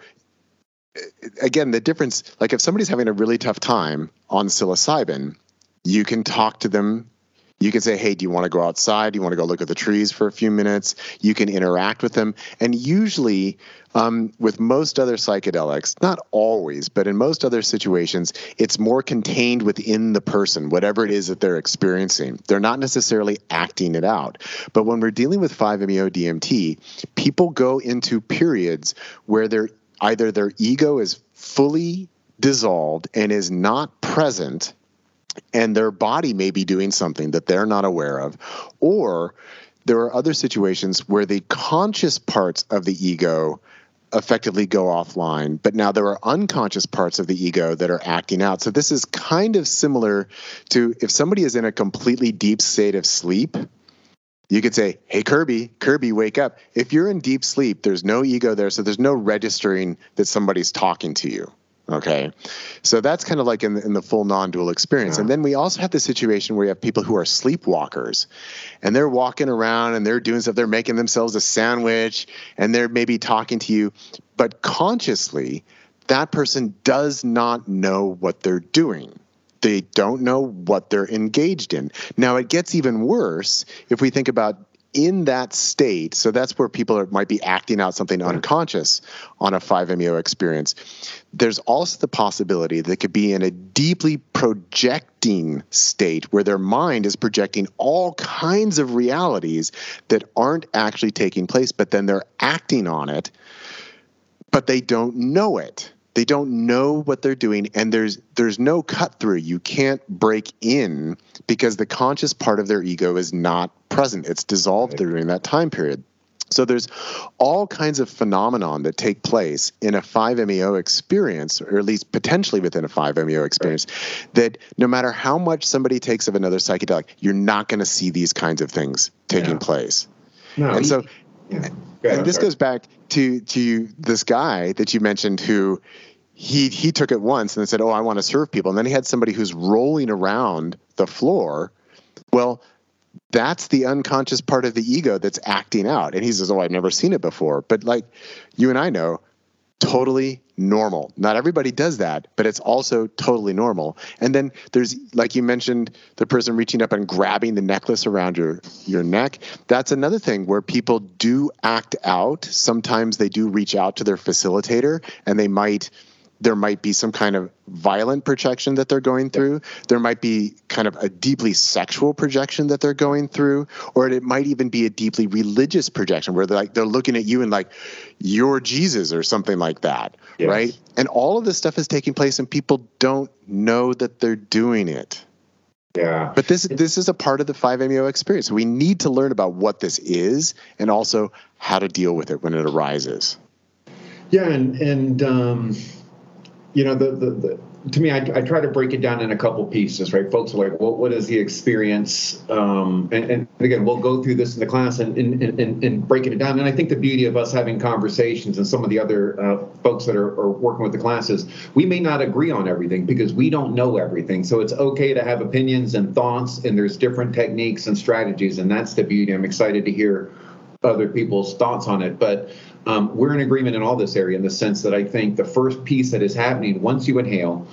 again, the difference, like if somebody's having a really tough time on psilocybin, you can talk to them. You can say, hey, do you want to go outside? Do you want to go look at the trees for a few minutes? You can interact with them. And usually um, with most other psychedelics, not always, but in most other situations, it's more contained within the person, whatever it is that they're experiencing. They're not necessarily acting it out. But when we're dealing with five M E O D M T, people go into periods where they're either their ego is fully dissolved and is not present, and their body may be doing something that they're not aware of, or there are other situations where the conscious parts of the ego effectively go offline, but now there are unconscious parts of the ego that are acting out. So this is kind of similar to if somebody is in a completely deep state of sleep. You could say, hey, Kirby, Kirby, wake up. If you're in deep sleep, there's no ego there, so there's no registering that somebody's talking to you. Okay, so that's kind of like in the, in the full non-dual experience. Yeah. And then we also have the situation where you have people who are sleepwalkers, and they're walking around and they're doing stuff. They're making themselves a sandwich, and they're maybe talking to you, but consciously, that person does not know what they're doing. They don't know what they're engaged in. Now, it gets even worse if we think about in that state. So that's where people are, might be acting out something unconscious on a five M E O experience. There's also the possibility that they could be in a deeply projecting state where their mind is projecting all kinds of realities that aren't actually taking place, but then they're acting on it, but they don't know it. They don't know what they're doing, and there's there's no cut through. You can't break in because the conscious part of their ego is not present. It's dissolved during that time period. So there's all kinds of phenomenon that take place in a five M E O experience, or at least potentially within a five M E O experience, that no matter how much somebody takes of another psychedelic, you're not going to see these kinds of things taking Yeah. place. No, and he- so yeah. Go ahead, and this sorry. goes back to to this guy that you mentioned who he he took it once and then said, oh, I want to serve people. And then he had somebody who's rolling around the floor. Well, that's the unconscious part of the ego that's acting out. And he says, oh, I've never seen it before. But like you and I know, totally normal. Not everybody does that, but it's also totally normal. And then there's, like you mentioned, the person reaching up and grabbing the necklace around your, your neck. That's another thing where people do act out. Sometimes they do reach out to their facilitator, and they might there might be some kind of violent projection that they're going through. There might be kind of a deeply sexual projection that they're going through, or it might even be a deeply religious projection where they're like they're looking at you and like you're Jesus or something like that, Yes. right? And all of this stuff is taking place, and people don't know that they're doing it. Yeah. But this this is a part of the five M E O experience. We need to learn about what this is and also how to deal with it when it arises. Yeah, and and um, you know, the, the, the to me, I, I try to break it down in a couple pieces, right? Folks are like, well, what is the experience? Um, and, and again, we'll go through this in the class and, and, and, and breaking it down. And I think the beauty of us having conversations and some of the other uh, folks that are, are working with the classes, we may not agree on everything because we don't know everything. So it's okay to have opinions and thoughts, and there's different techniques and strategies, and that's the beauty. I'm excited to hear other people's thoughts on it, but um, we're in agreement in all this area in the sense that I think the first piece that is happening once you inhale,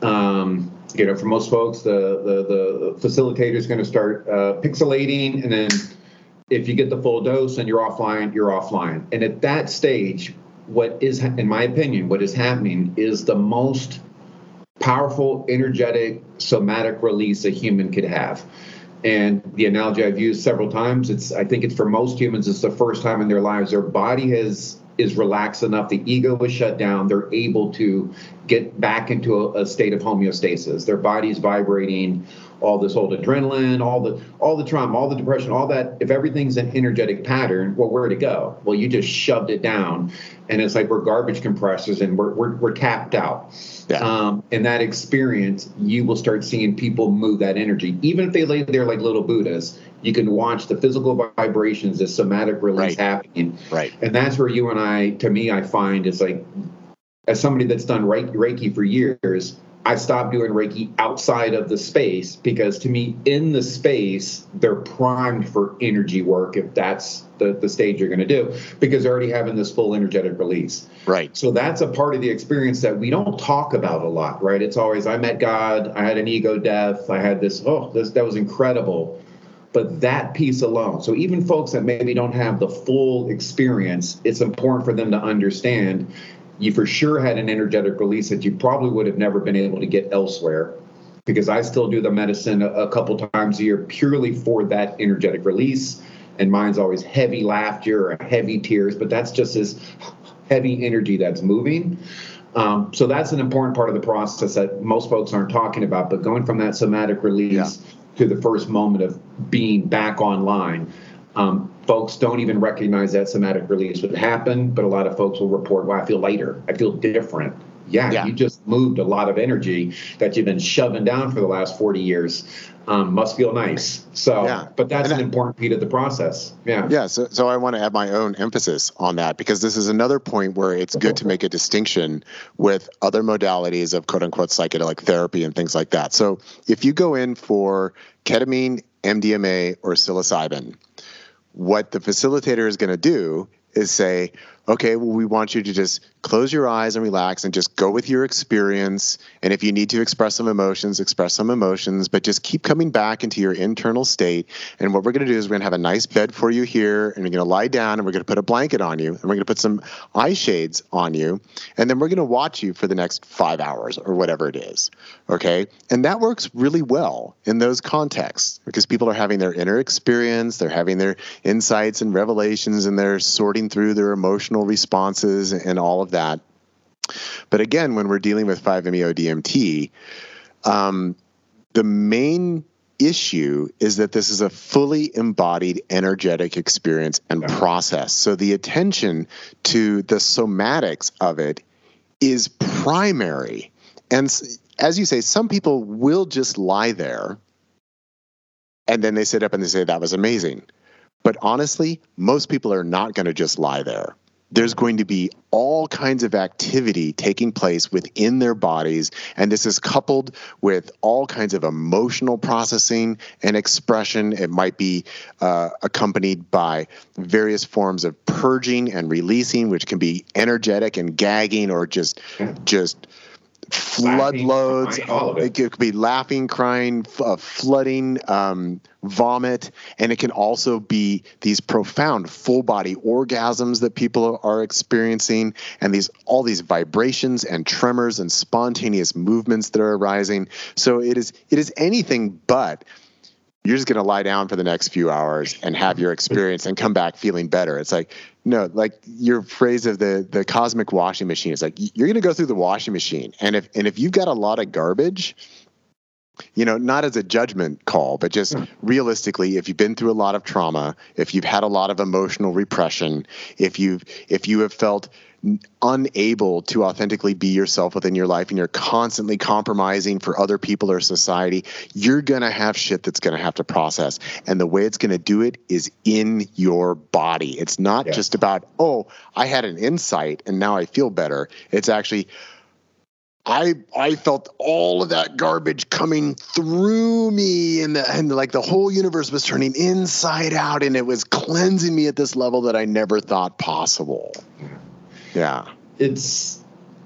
um, you know, for most folks, the the, the facilitator is going to start uh, pixelating, and then if you get the full dose and you're offline, you're offline. And at that stage, what is, in my opinion, what is happening is the most powerful, energetic, somatic release a human could have. And the analogy I've used several times, it's I think it's for most humans, it's the first time in their lives their body has is relaxed enough, the ego is shut down, they're able to get back into a, a state of homeostasis. Their body's vibrating, all this old adrenaline, all the all the trauma, all the depression, all that. If everything's an energetic pattern, well, where'd it go? Well, you just shoved it down, and it's like we're garbage compressors, and we're we're, we're tapped out. Yeah. Um, in that experience, you will start seeing people move that energy, even if they lay there like little Buddhas. You can watch the physical vibrations, the somatic release right. happening, right? And that's where you and I, to me, I find is like, as somebody that's done Reiki for years, I stopped doing Reiki outside of the space because to me, in the space, they're primed for energy work if that's the, the stage you're going to do, because they're already having this full energetic release. Right. So that's a part of the experience that we don't talk about a lot, right? It's always, I met God, I had an ego death, I had this, oh, this that was incredible. But that piece alone, so even folks that maybe don't have the full experience, it's important for them to understand you for sure had an energetic release that you probably would have never been able to get elsewhere, because I still do the medicine a, a couple times a year purely for that energetic release. And mine's always heavy laughter or heavy tears, but that's just this heavy energy that's moving. Um, so that's an important part of the process that most folks aren't talking about. But going from that somatic release yeah. to the first moment of being back online, Um, folks don't even recognize that somatic release would happen, but a lot of folks will report, well, I feel lighter. I feel different. Yeah, yeah, you just moved a lot of energy that you've been shoving down for the last forty years. Um, must feel nice. So, yeah. But that's and an that, important piece of the process. Yeah. Yeah. So, so I want to add my own emphasis on that, because this is another point where it's good to make a distinction with other modalities of quote unquote psychedelic therapy and things like that. So if you go in for ketamine, M D M A, or psilocybin, what the facilitator is going to do is say, okay, well, we want you to just close your eyes and relax and just go with your experience. And if you need to express some emotions, express some emotions, but just keep coming back into your internal state. And what we're going to do is we're going to have a nice bed for you here, and we're going to lie down, and we're going to put a blanket on you, and we're going to put some eye shades on you, and then we're going to watch you for the next five hours or whatever it is. Okay? And that works really well in those contexts, because people are having their inner experience, they're having their insights and revelations, and they're sorting through their emotional responses and all of that. But again, when we're dealing with five meo D M T, um, the main issue is that this is a fully embodied energetic experience and process. So the attention to the somatics of it is primary. And as you say, some people will just lie there and then they sit up and they say, that was amazing. But honestly, most people are not going to just lie there. There's going to be all kinds of activity taking place within their bodies, and this is coupled with all kinds of emotional processing and expression. It might be uh, accompanied by various forms of purging and releasing, which can be energetic and gagging, or just just flood laughing, loads. All of it. It could be laughing, crying, uh, flooding, um, vomit, and it can also be these profound full body orgasms that people are experiencing, and these all these vibrations and tremors and spontaneous movements that are arising. So it is it is anything but you're just going to lie down for the next few hours and have your experience and come back feeling better. It's like, no, like your phrase of the the cosmic washing machine. It's like, you're going to go through the washing machine. And if and if you've got a lot of garbage, you know, not as a judgment call, but just realistically, if you've been through a lot of trauma, if you've had a lot of emotional repression, if you've if you have felt unable to authentically be yourself within your life, and you're constantly compromising for other people or society, you're going to have shit that's going to have to process. And the way it's going to do it is in your body. It's not yes. just about, oh, I had an insight and now I feel better. It's actually, I I felt all of that garbage coming through me, and the, and like the whole universe was turning inside out, and it was cleansing me at this level that I never thought possible. Yeah, it's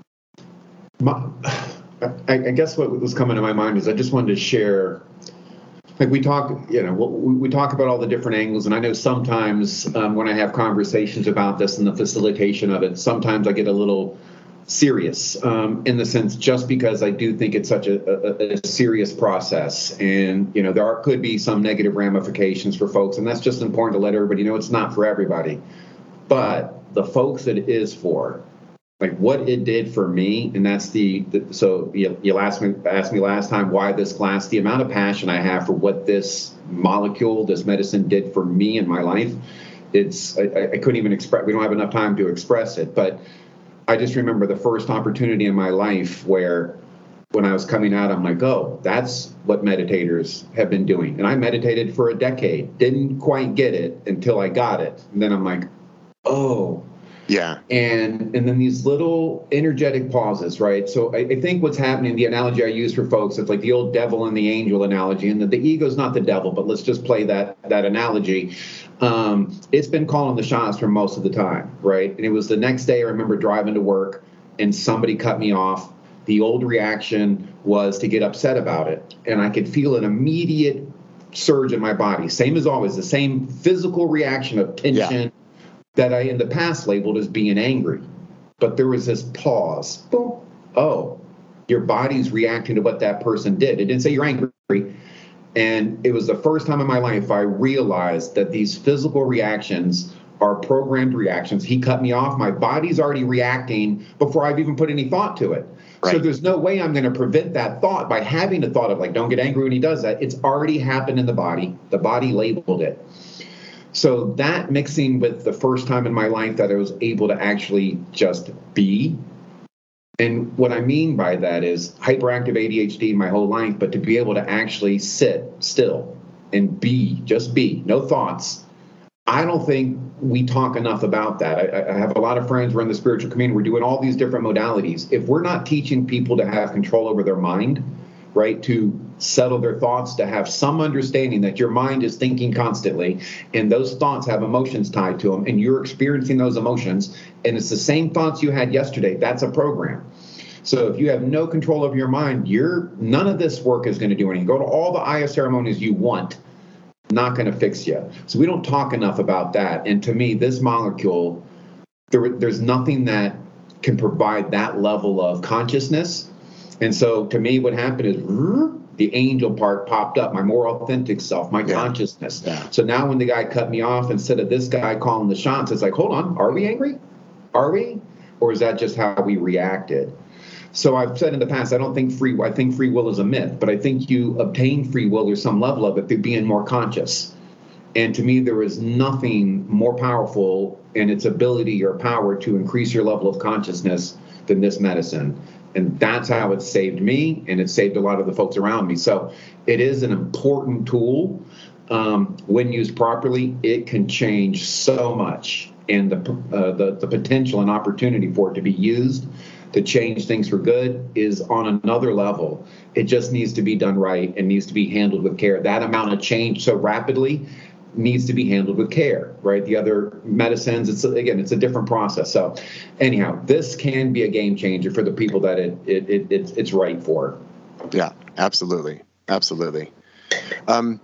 my, I, I guess what was coming to my mind is I just wanted to share. Like we talk, you know, we, we talk about all the different angles, and I know sometimes um, when I have conversations about this and the facilitation of it, sometimes I get a little serious um, in the sense just because I do think it's such a, a, a serious process, and you know there are, could be some negative ramifications for folks, and that's just important to let everybody know it's not for everybody, but the folks that it is for, like what it did for me, and that's the, the so you, you asked me asked me last time why this class, the amount of passion I have for what this molecule, this medicine did for me in my life, it's I, I couldn't even express. We don't have enough time to express it, but I just remember the first opportunity in my life where when I was coming out, I'm like, oh, that's what meditators have been doing. And I meditated for a decade, didn't quite get it until I got it. And then I'm like, oh. Yeah. And and then these little energetic pauses, right? So I, I think what's happening, the analogy I use for folks, it's like the old devil and the angel analogy, and the, the ego's not the devil, but let's just play that that analogy. Um, it's been calling the shots for most of the time, right? And it was the next day I remember driving to work and somebody cut me off. The old reaction was to get upset about it. And I could feel an immediate surge in my body, same as always, the same physical reaction of tension. Yeah. That I in the past labeled as being angry. But there was this pause. Boom. Oh, your body's reacting to what that person did. It didn't say you're angry. And it was the first time in my life I realized that these physical reactions are programmed reactions. He cut me off. My body's already reacting before I've even put any thought to it. Right. So there's no way I'm going to prevent that thought by having a thought of like, don't get angry when he does that. It's already happened in the body. The body labeled it. So that mixing with the first time in my life that I was able to actually just be. And what I mean by that is hyperactive A D H D my whole life, but to be able to actually sit still and be, just be, no thoughts. I don't think we talk enough about that. I, I have a lot of friends, we're in the spiritual community, we're doing all these different modalities. If we're not teaching people to have control over their mind, right, to settle their thoughts, to have some understanding that your mind is thinking constantly and those thoughts have emotions tied to them and you're experiencing those emotions and it's the same thoughts you had yesterday, that's a program. So if you have no control over your mind, you're none of this work is going to do anything. Go to all the Aya ceremonies you want, not going to fix you. So we don't talk enough about that. And to me, this molecule, there, there's nothing that can provide that level of consciousness. And so to me, what happened is the angel part popped up, my more authentic self, my yeah. consciousness. Yeah. So now when the guy cut me off, instead of this guy calling the shots, it's like, hold on, are we angry? Are we? Or is that just how we reacted? So I've said in the past, I don't think free, I think free will is a myth, but I think you obtain free will or some level of it through being more conscious. And to me, there is nothing more powerful in its ability or power to increase your level of consciousness than this medicine. And that's how it saved me, and it saved a lot of the folks around me. So it is an important tool. Um, when used properly, it can change so much. And the, uh, the the potential and opportunity for it to be used to change things for good is on another level. It just needs to be done right and needs to be handled with care. That amount of change so rapidly needs to be handled with care, right? The other medicines, it's again, it's a different process. So anyhow, this can be a game changer for the people that it, it, it it's, it's right for. Yeah, absolutely. Absolutely. Um,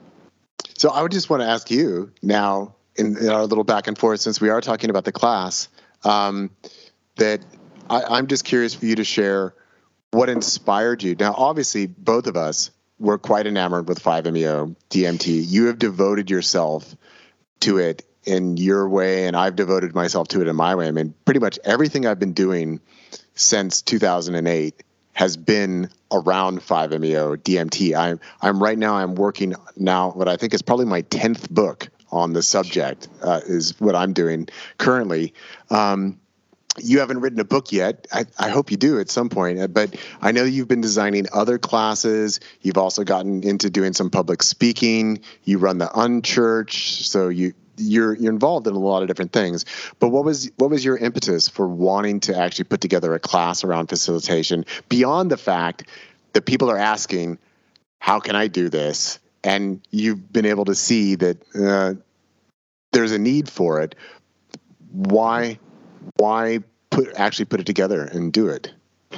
so I would just want to ask you now in, in our little back and forth, since we are talking about the class, um, that I, I'm just curious for you to share what inspired you. Now, obviously, both of us were quite enamored with five M E O D M T. You have devoted yourself to it in your way, and I've devoted myself to it in my way. I mean, pretty much everything I've been doing since two thousand eight has been around five M E O D M T. I'm I'm right now. I'm working now. What I think is probably my tenth book on the subject uh, is what I'm doing currently. Um, You haven't written a book yet. I, I hope you do at some point. But I know you've been designing other classes. You've also gotten into doing some public speaking. You run the Unchurch. So you you're you're involved in a lot of different things. But what was what was your impetus for wanting to actually put together a class around facilitation beyond the fact that people are asking, how can I do this? And you've been able to see that uh, there's a need for it. Why why put actually put it together and do it?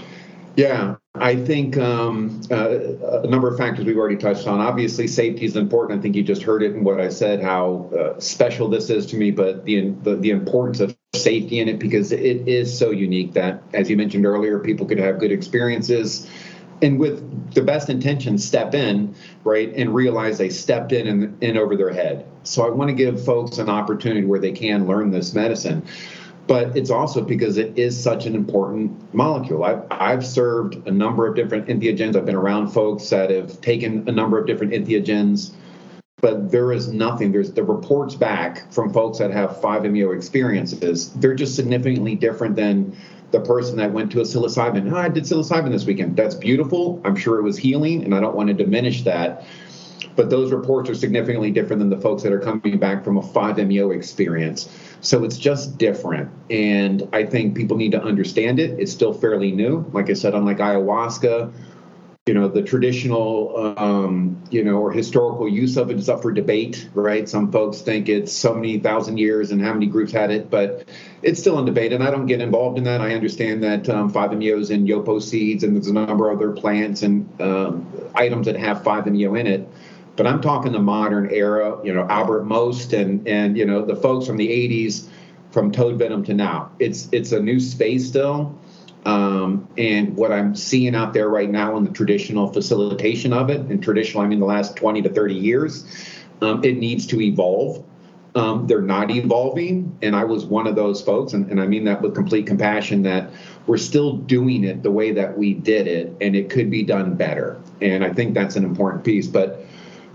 Yeah, I think um, uh, a number of factors we've already touched on. Obviously, safety is important. I think you just heard it in what I said, how uh, special this is to me, but the, the the importance of safety in it, because it is so unique that, as you mentioned earlier, people could have good experiences and with the best intentions step in, right, and realize they stepped in and in over their head. So I want to give folks an opportunity where they can learn this medicine. But it's also because it is such an important molecule. I've, I've served a number of different entheogens. I've been around folks that have taken a number of different entheogens, but there is nothing. There's the reports back from folks that have five M E O experiences. They're just significantly different than the person that went to a psilocybin. Oh, I did psilocybin this weekend. That's beautiful. I'm sure it was healing, and I don't want to diminish that. But those reports are significantly different than the folks that are coming back from a five M E O experience. So it's just different. And I think people need to understand it. It's still fairly new. Like I said, unlike ayahuasca, you know, the traditional, um, you know, or historical use of it is up for debate, right? Some folks think it's so many thousand years and how many groups had it, but it's still in debate. And I don't get involved in that. I understand that um, five M E O is in yopo seeds, and there's a number of other plants and um, items that have five M E O in it. But I'm talking the modern era, you know, Albert Most and, and you know, the folks from the eighties, from toad venom to now. It's it's a new space still. Um, and what I'm seeing out there right now in the traditional facilitation of it, and traditional, I mean the last twenty to thirty years, um, it needs to evolve. Um, they're not evolving. And I was one of those folks, and, and I mean that with complete compassion, that we're still doing it the way that we did it, and it could be done better. And I think that's an important piece. But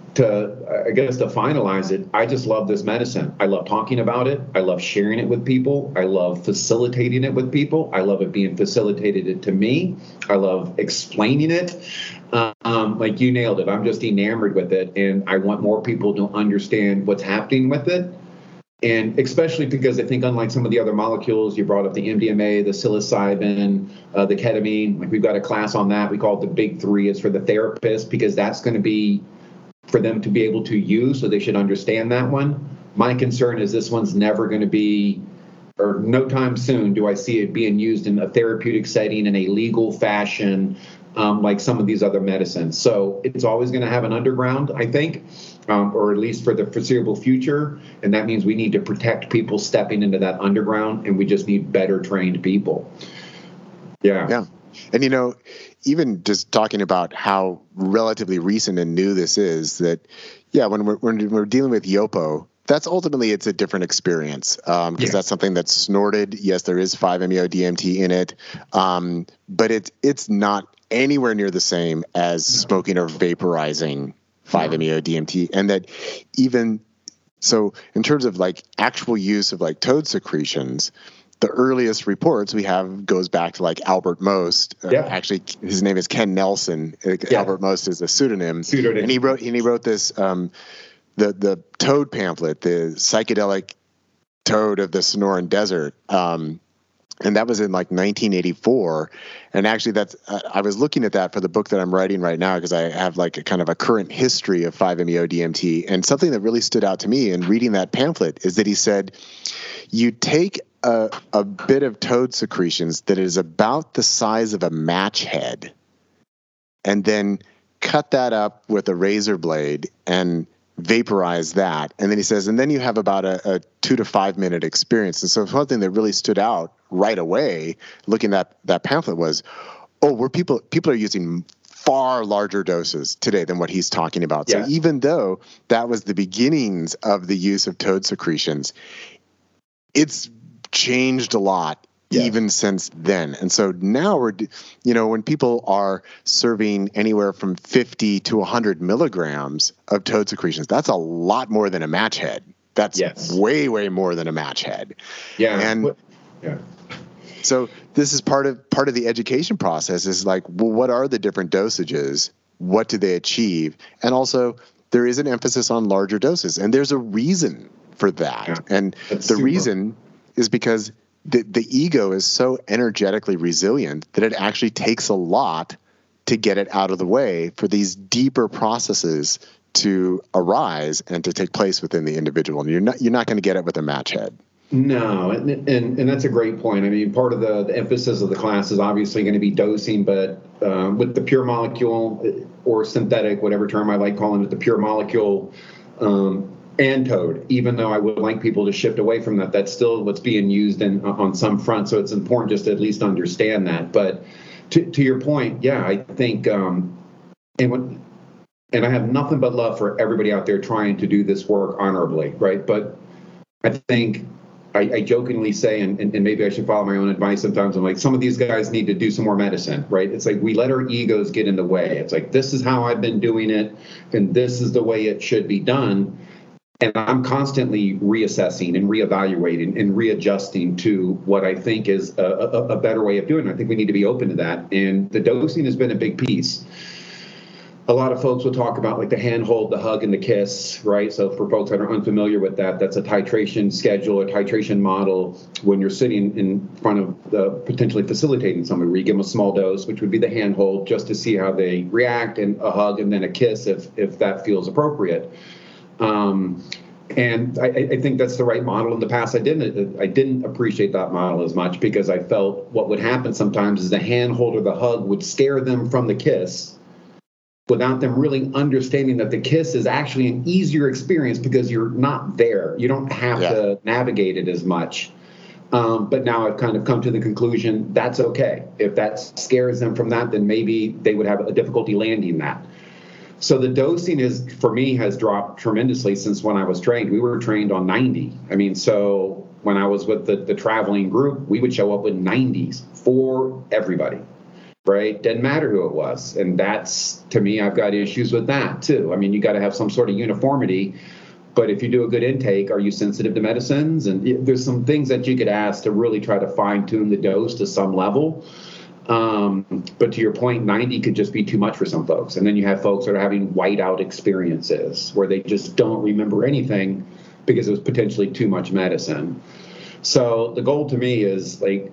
to, I guess, to finalize it, I just love this medicine. I love talking about it. I love sharing it with people. I love facilitating it with people. I love it being facilitated to me. I love explaining it. Um, like you nailed it. I'm just enamored with it, and I want more people to understand what's happening with it. And especially because I think, unlike some of the other molecules, you brought up the M D M A, the psilocybin, uh, the ketamine. Like, we've got a class on that. We call it the big three. It's for the therapist, because that's going to be for them to be able to use, so they should understand that one. My concern is this one's never going to be, or no time soon do I see it being used in a therapeutic setting in a legal fashion, um, like some of these other medicines. So it's always going to have an underground, I think, um, or at least for the foreseeable future. And that means we need to protect people stepping into that underground, and we just need better trained people. Yeah. Yeah. And, you know, even just talking about how relatively recent and new this is, that, yeah, when we're, when we're dealing with yopo, that's ultimately, it's a different experience, because um, yeah. that's something that's snorted. Yes, there is five M E O D M T in it, um, but it, it's not anywhere near the same as no. smoking or vaporizing five M E O D M T. And that even, so in terms of like actual use of like toad secretions, the earliest reports we have goes back to like Albert Most. Yeah. Uh, actually, his name is Ken Nelson. Yeah. Albert Most is a pseudonym. Pseudonym. And he wrote and he wrote this um, the the toad pamphlet, the psychedelic toad of the Sonoran Desert, um, and that was in like nineteen eighty-four. And actually, that's uh, I was looking at that for the book that I'm writing right now, because I have like a kind of a current history of five M E O D M T. And something that really stood out to me in reading that pamphlet is that he said, you take A, a bit of toad secretions that is about the size of a match head, and then cut that up with a razor blade and vaporize that. And then he says, and then you have about a, a two to five minute experience. And so one thing that really stood out right away, looking at that pamphlet, was, oh, we're people people are using far larger doses today than what he's talking about. Yeah. So even though that was the beginnings of the use of toad secretions, it's changed a lot, yes. even since then. And so now we're, you know, when people are serving anywhere from fifty to one hundred milligrams of toad secretions, that's a lot more than a match head. That's yes. way, way more than a match head. Yeah. And yeah. so this is part of part of the education process, is like, well, what are the different dosages? What do they achieve? And also, there is an emphasis on larger doses, and there's a reason for that. Yeah, and the super. reason is because the, the ego is so energetically resilient that it actually takes a lot to get it out of the way for these deeper processes to arise and to take place within the individual. And you're not you're not going to get it with a match head. No, and, and and that's a great point. I mean, part of the, the emphasis of the class is obviously going to be dosing, but uh, with the pure molecule or synthetic, whatever term I like calling it, the pure molecule um, and toad, even though I would like people to shift away from that, that's still what's being used in, on some front. So it's important just to at least understand that. But to, to your point, yeah, I think, um, and when, and I have nothing but love for everybody out there trying to do this work honorably, right? But I think I, I jokingly say, and, and, and maybe I should follow my own advice sometimes, I'm like, some of these guys need to do some more medicine, right? It's like we let our egos get in the way. It's like, this is how I've been doing it, and this is the way it should be done. And I'm constantly reassessing and reevaluating and readjusting to what I think is a, a, a better way of doing it. I think we need to be open to that. And the dosing has been a big piece. A lot of folks will talk about like the handhold, the hug, and the kiss, right? So for folks that are unfamiliar with that, that's a titration schedule, a titration model when you're sitting in front of the potentially facilitating somebody, where you give them a small dose, which would be the handhold, just to see how they react, and a hug, and then a kiss if if that feels appropriate. Um, and I, I think that's the right model. In the past, I didn't I didn't appreciate that model as much because I felt what would happen sometimes is the handhold or the hug would scare them from the kiss, without them really understanding that the kiss is actually an easier experience because you're not there. You don't have yeah. to navigate it as much. Um, but now I've kind of come to the conclusion that's okay. If that scares them from that, then maybe they would have a difficulty landing that. So the dosing is, for me, has dropped tremendously since when I was trained. We were trained on ninety. I mean, so when I was with the, the traveling group, we would show up with nineties for everybody. Right? Doesn't matter who it was. And that's, to me, I've got issues with that too. I mean, you got to have some sort of uniformity, but if you do a good intake, are you sensitive to medicines? And there's some things that you could ask to really try to fine tune the dose to some level. Um, but to your point, ninety could just be too much for some folks. And then you have folks that are having whiteout experiences where they just don't remember anything because it was potentially too much medicine. So the goal to me is like,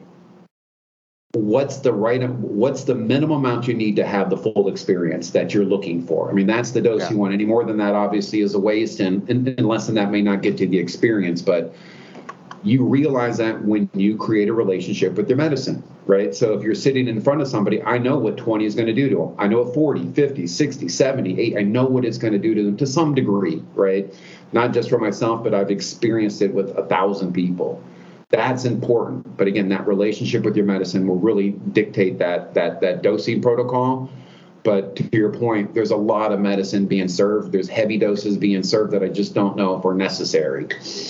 what's the right, what's the minimum amount you need to have the full experience that you're looking for? I mean, that's the dose yeah. you want. Any more than that, obviously, is a waste, and, and, and less than that may not get to the experience. But you realize that when you create a relationship with your medicine, right? So if you're sitting in front of somebody, I know what twenty is going to do to them. I know what forty, fifty, sixty, seventy, eighty, I know what it's going to do to them to some degree, right? Not just for myself, but I've experienced it with a thousand people. That's important. But again, that relationship with your medicine will really dictate that that that dosing protocol. But to your point, there's a lot of medicine being served. There's heavy doses being served that I just don't know if are necessary.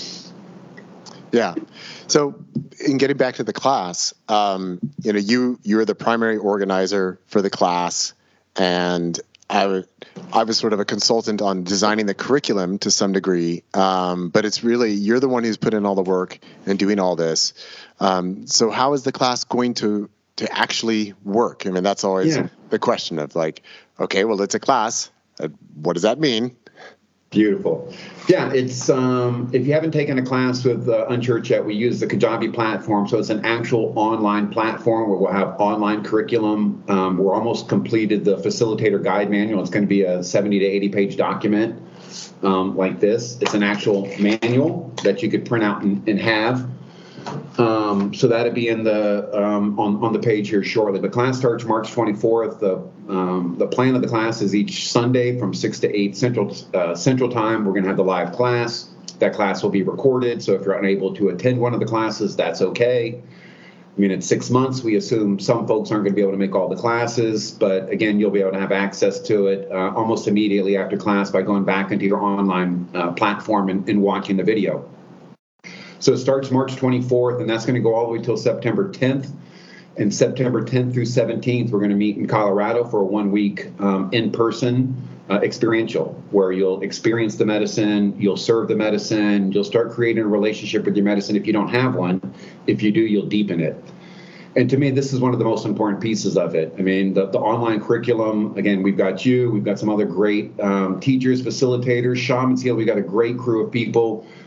Yeah. So in getting back to the class, um, you know, you you're the primary organizer for the class, and I, w- I was sort of a consultant on designing the curriculum to some degree, um, but it's really, you're the one who's put in all the work and doing all this. Um, so how is the class going to, to actually work? I mean, that's always yeah. the question of like, okay, well, it's a class. Uh, what does that mean? Beautiful. Yeah, it's um, if you haven't taken a class with uh, Unchurched yet, we use the Kajabi platform. So it's an actual online platform where we'll have online curriculum. Um, we're almost completed the facilitator guide manual. It's going to be a seventy to eighty page document um, like this. It's an actual manual that you could print out and, and have. Um, so that'll be in the um, on on the page here shortly. The class starts March twenty-fourth. The um, the plan of the class is each Sunday from six to eight Central uh, Central Time. We're going to have the live class. That class will be recorded. So if you're unable to attend one of the classes, that's okay. I mean, in six months, we assume some folks aren't going to be able to make all the classes, but again, you'll be able to have access to it uh, almost immediately after class by going back into your online uh, platform and, and watching the video. So it starts March twenty-fourth, and that's going to go all the way till September tenth. And September tenth through seventeenth, we're going to meet in Colorado for a one-week um, in-person uh, experiential, where you'll experience the medicine, you'll serve the medicine, you'll start creating a relationship with your medicine if you don't have one. If you do, you'll deepen it. And to me, this is one of the most important pieces of it. I mean, the, the online curriculum, again, we've got you, we've got some other great um, teachers, facilitators, Shamans Heal. We've got a great crew of people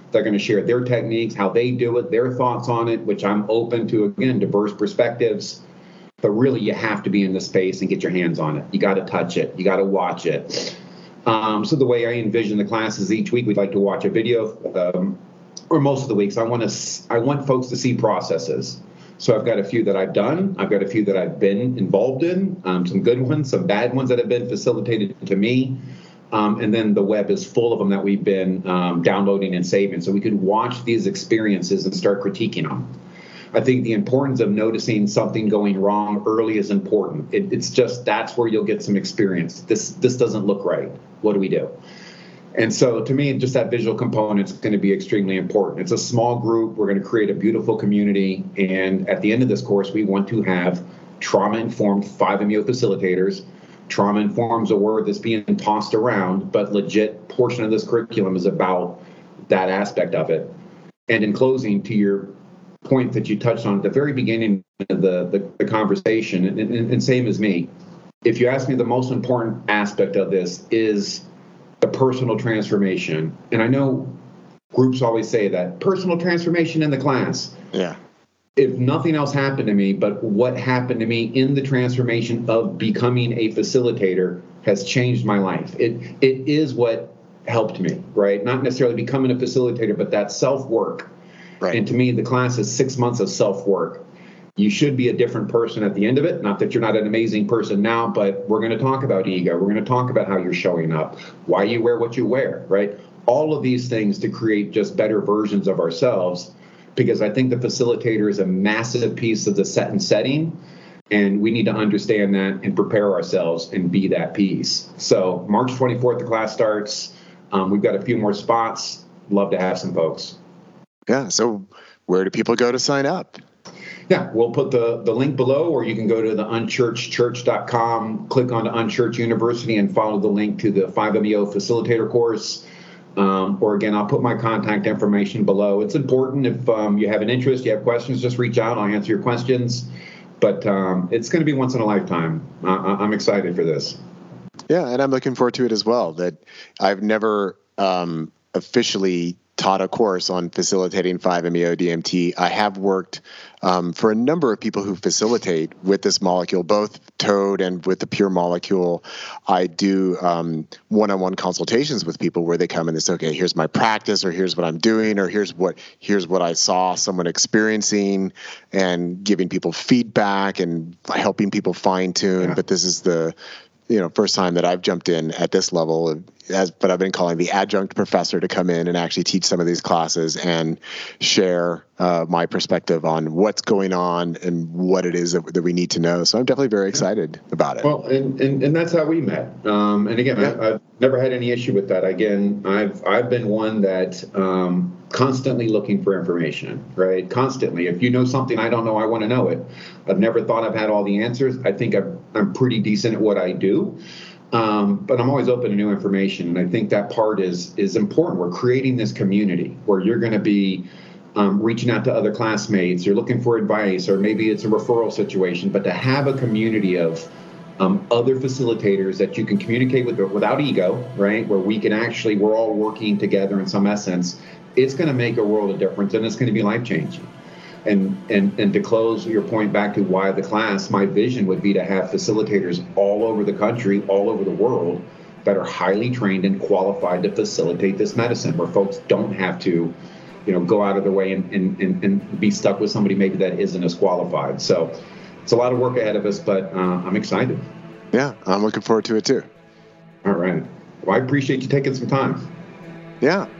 They're going to share their techniques, how they do it, their thoughts on it, which I'm open to, again, diverse perspectives. But really, you have to be in the space and get your hands on it. You got to touch it. You got to watch it. Um, so the way I envision the classes each week, we'd like to watch a video, um, or most of the weeks. I want to, I want folks to see processes. So I've got a few that I've done. I've got a few that I've been involved in, um, some good ones, some bad ones that have been facilitated to me. Um, and then the web is full of them that we've been um, downloading and saving. So we could watch these experiences and start critiquing them. I think the importance of noticing something going wrong early is important. It, it's just that's where you'll get some experience. This this doesn't look right. What do we do? And so to me, just that visual component is going to be extremely important. It's a small group. We're going to create a beautiful community. And at the end of this course, we want to have trauma-informed five M E O facilitators. Trauma-informed is a word that's being tossed around, but legit portion of this curriculum is about that aspect of it. And in closing, to your point that you touched on at the very beginning of the, the, the conversation, and, and, and same as me, if you ask me, the most important aspect of this is the personal transformation. And I know groups always say that personal transformation in the class. Yeah. If nothing else happened to me, but what happened to me in the transformation of becoming a facilitator has changed my life. It it is what helped me, right? Not necessarily becoming a facilitator, but that self-work. Right. And to me, the class is six months of self-work. You should be a different person at the end of it. Not that you're not an amazing person now, but we're going to talk about ego. We're going to talk about how you're showing up, why you wear what you wear, right? All of these things to create just better versions of ourselves, because I think the facilitator is a massive piece of the set and setting, and we need to understand that and prepare ourselves and be that piece. So March twenty-fourth, the class starts. Um, we've got a few more spots. Love to have some folks. Yeah. So where do people go to sign up? Yeah, we'll put the, the link below, or you can go to the unchurched church dot com, click on Unchurched University, and follow the link to the five M E O facilitator course. Um, or again, I'll put my contact information below. It's important if um, you have an interest, you have questions, just reach out. I'll answer your questions. But um, it's going to be once in a lifetime. I, I'm excited for this. Yeah, and I'm looking forward to it as well. That I've never um, officially taught a course on facilitating five M E O D M T. I have worked um, for a number of people who facilitate with this molecule, both Toad and with the pure molecule. I do um, one-on-one consultations with people where they come and they say, okay, here's my practice, or here's what I'm doing, or here's what here's what I saw someone experiencing, and giving people feedback and helping people fine-tune. Yeah. But this is the you know, first time that I've jumped in at this level, as but I've been calling the adjunct professor to come in and actually teach some of these classes and share uh, my perspective on what's going on and what it is that, that we need to know. So I'm definitely very excited about it. Well, and, and, and that's how we met. Um, and again, yeah. I, I've never had any issue with that. Again, I've I've been one that um, constantly looking for information, right? Constantly. If you know something I don't know, I want to know it. I've never thought I've had all the answers. I think I'm, I'm pretty decent at what I do. Um, but I'm always open to new information. And I think that part is is important. We're creating this community where you're going to be um, reaching out to other classmates. You're looking for advice, or maybe it's a referral situation. But to have a community of um, other facilitators that you can communicate with without ego, right, where we can actually, we're all working together in some essence, it's going to make a world of difference, and it's going to be life-changing. And, and and to close your point back to why the class, my vision would be to have facilitators all over the country, all over the world, that are highly trained and qualified to facilitate this medicine, where folks don't have to, you know, go out of their way and, and, and, and be stuck with somebody maybe that isn't as qualified. So it's a lot of work ahead of us, but uh, I'm excited. Yeah, I'm looking forward to it too. All right. Well, I appreciate you taking some time. Yeah.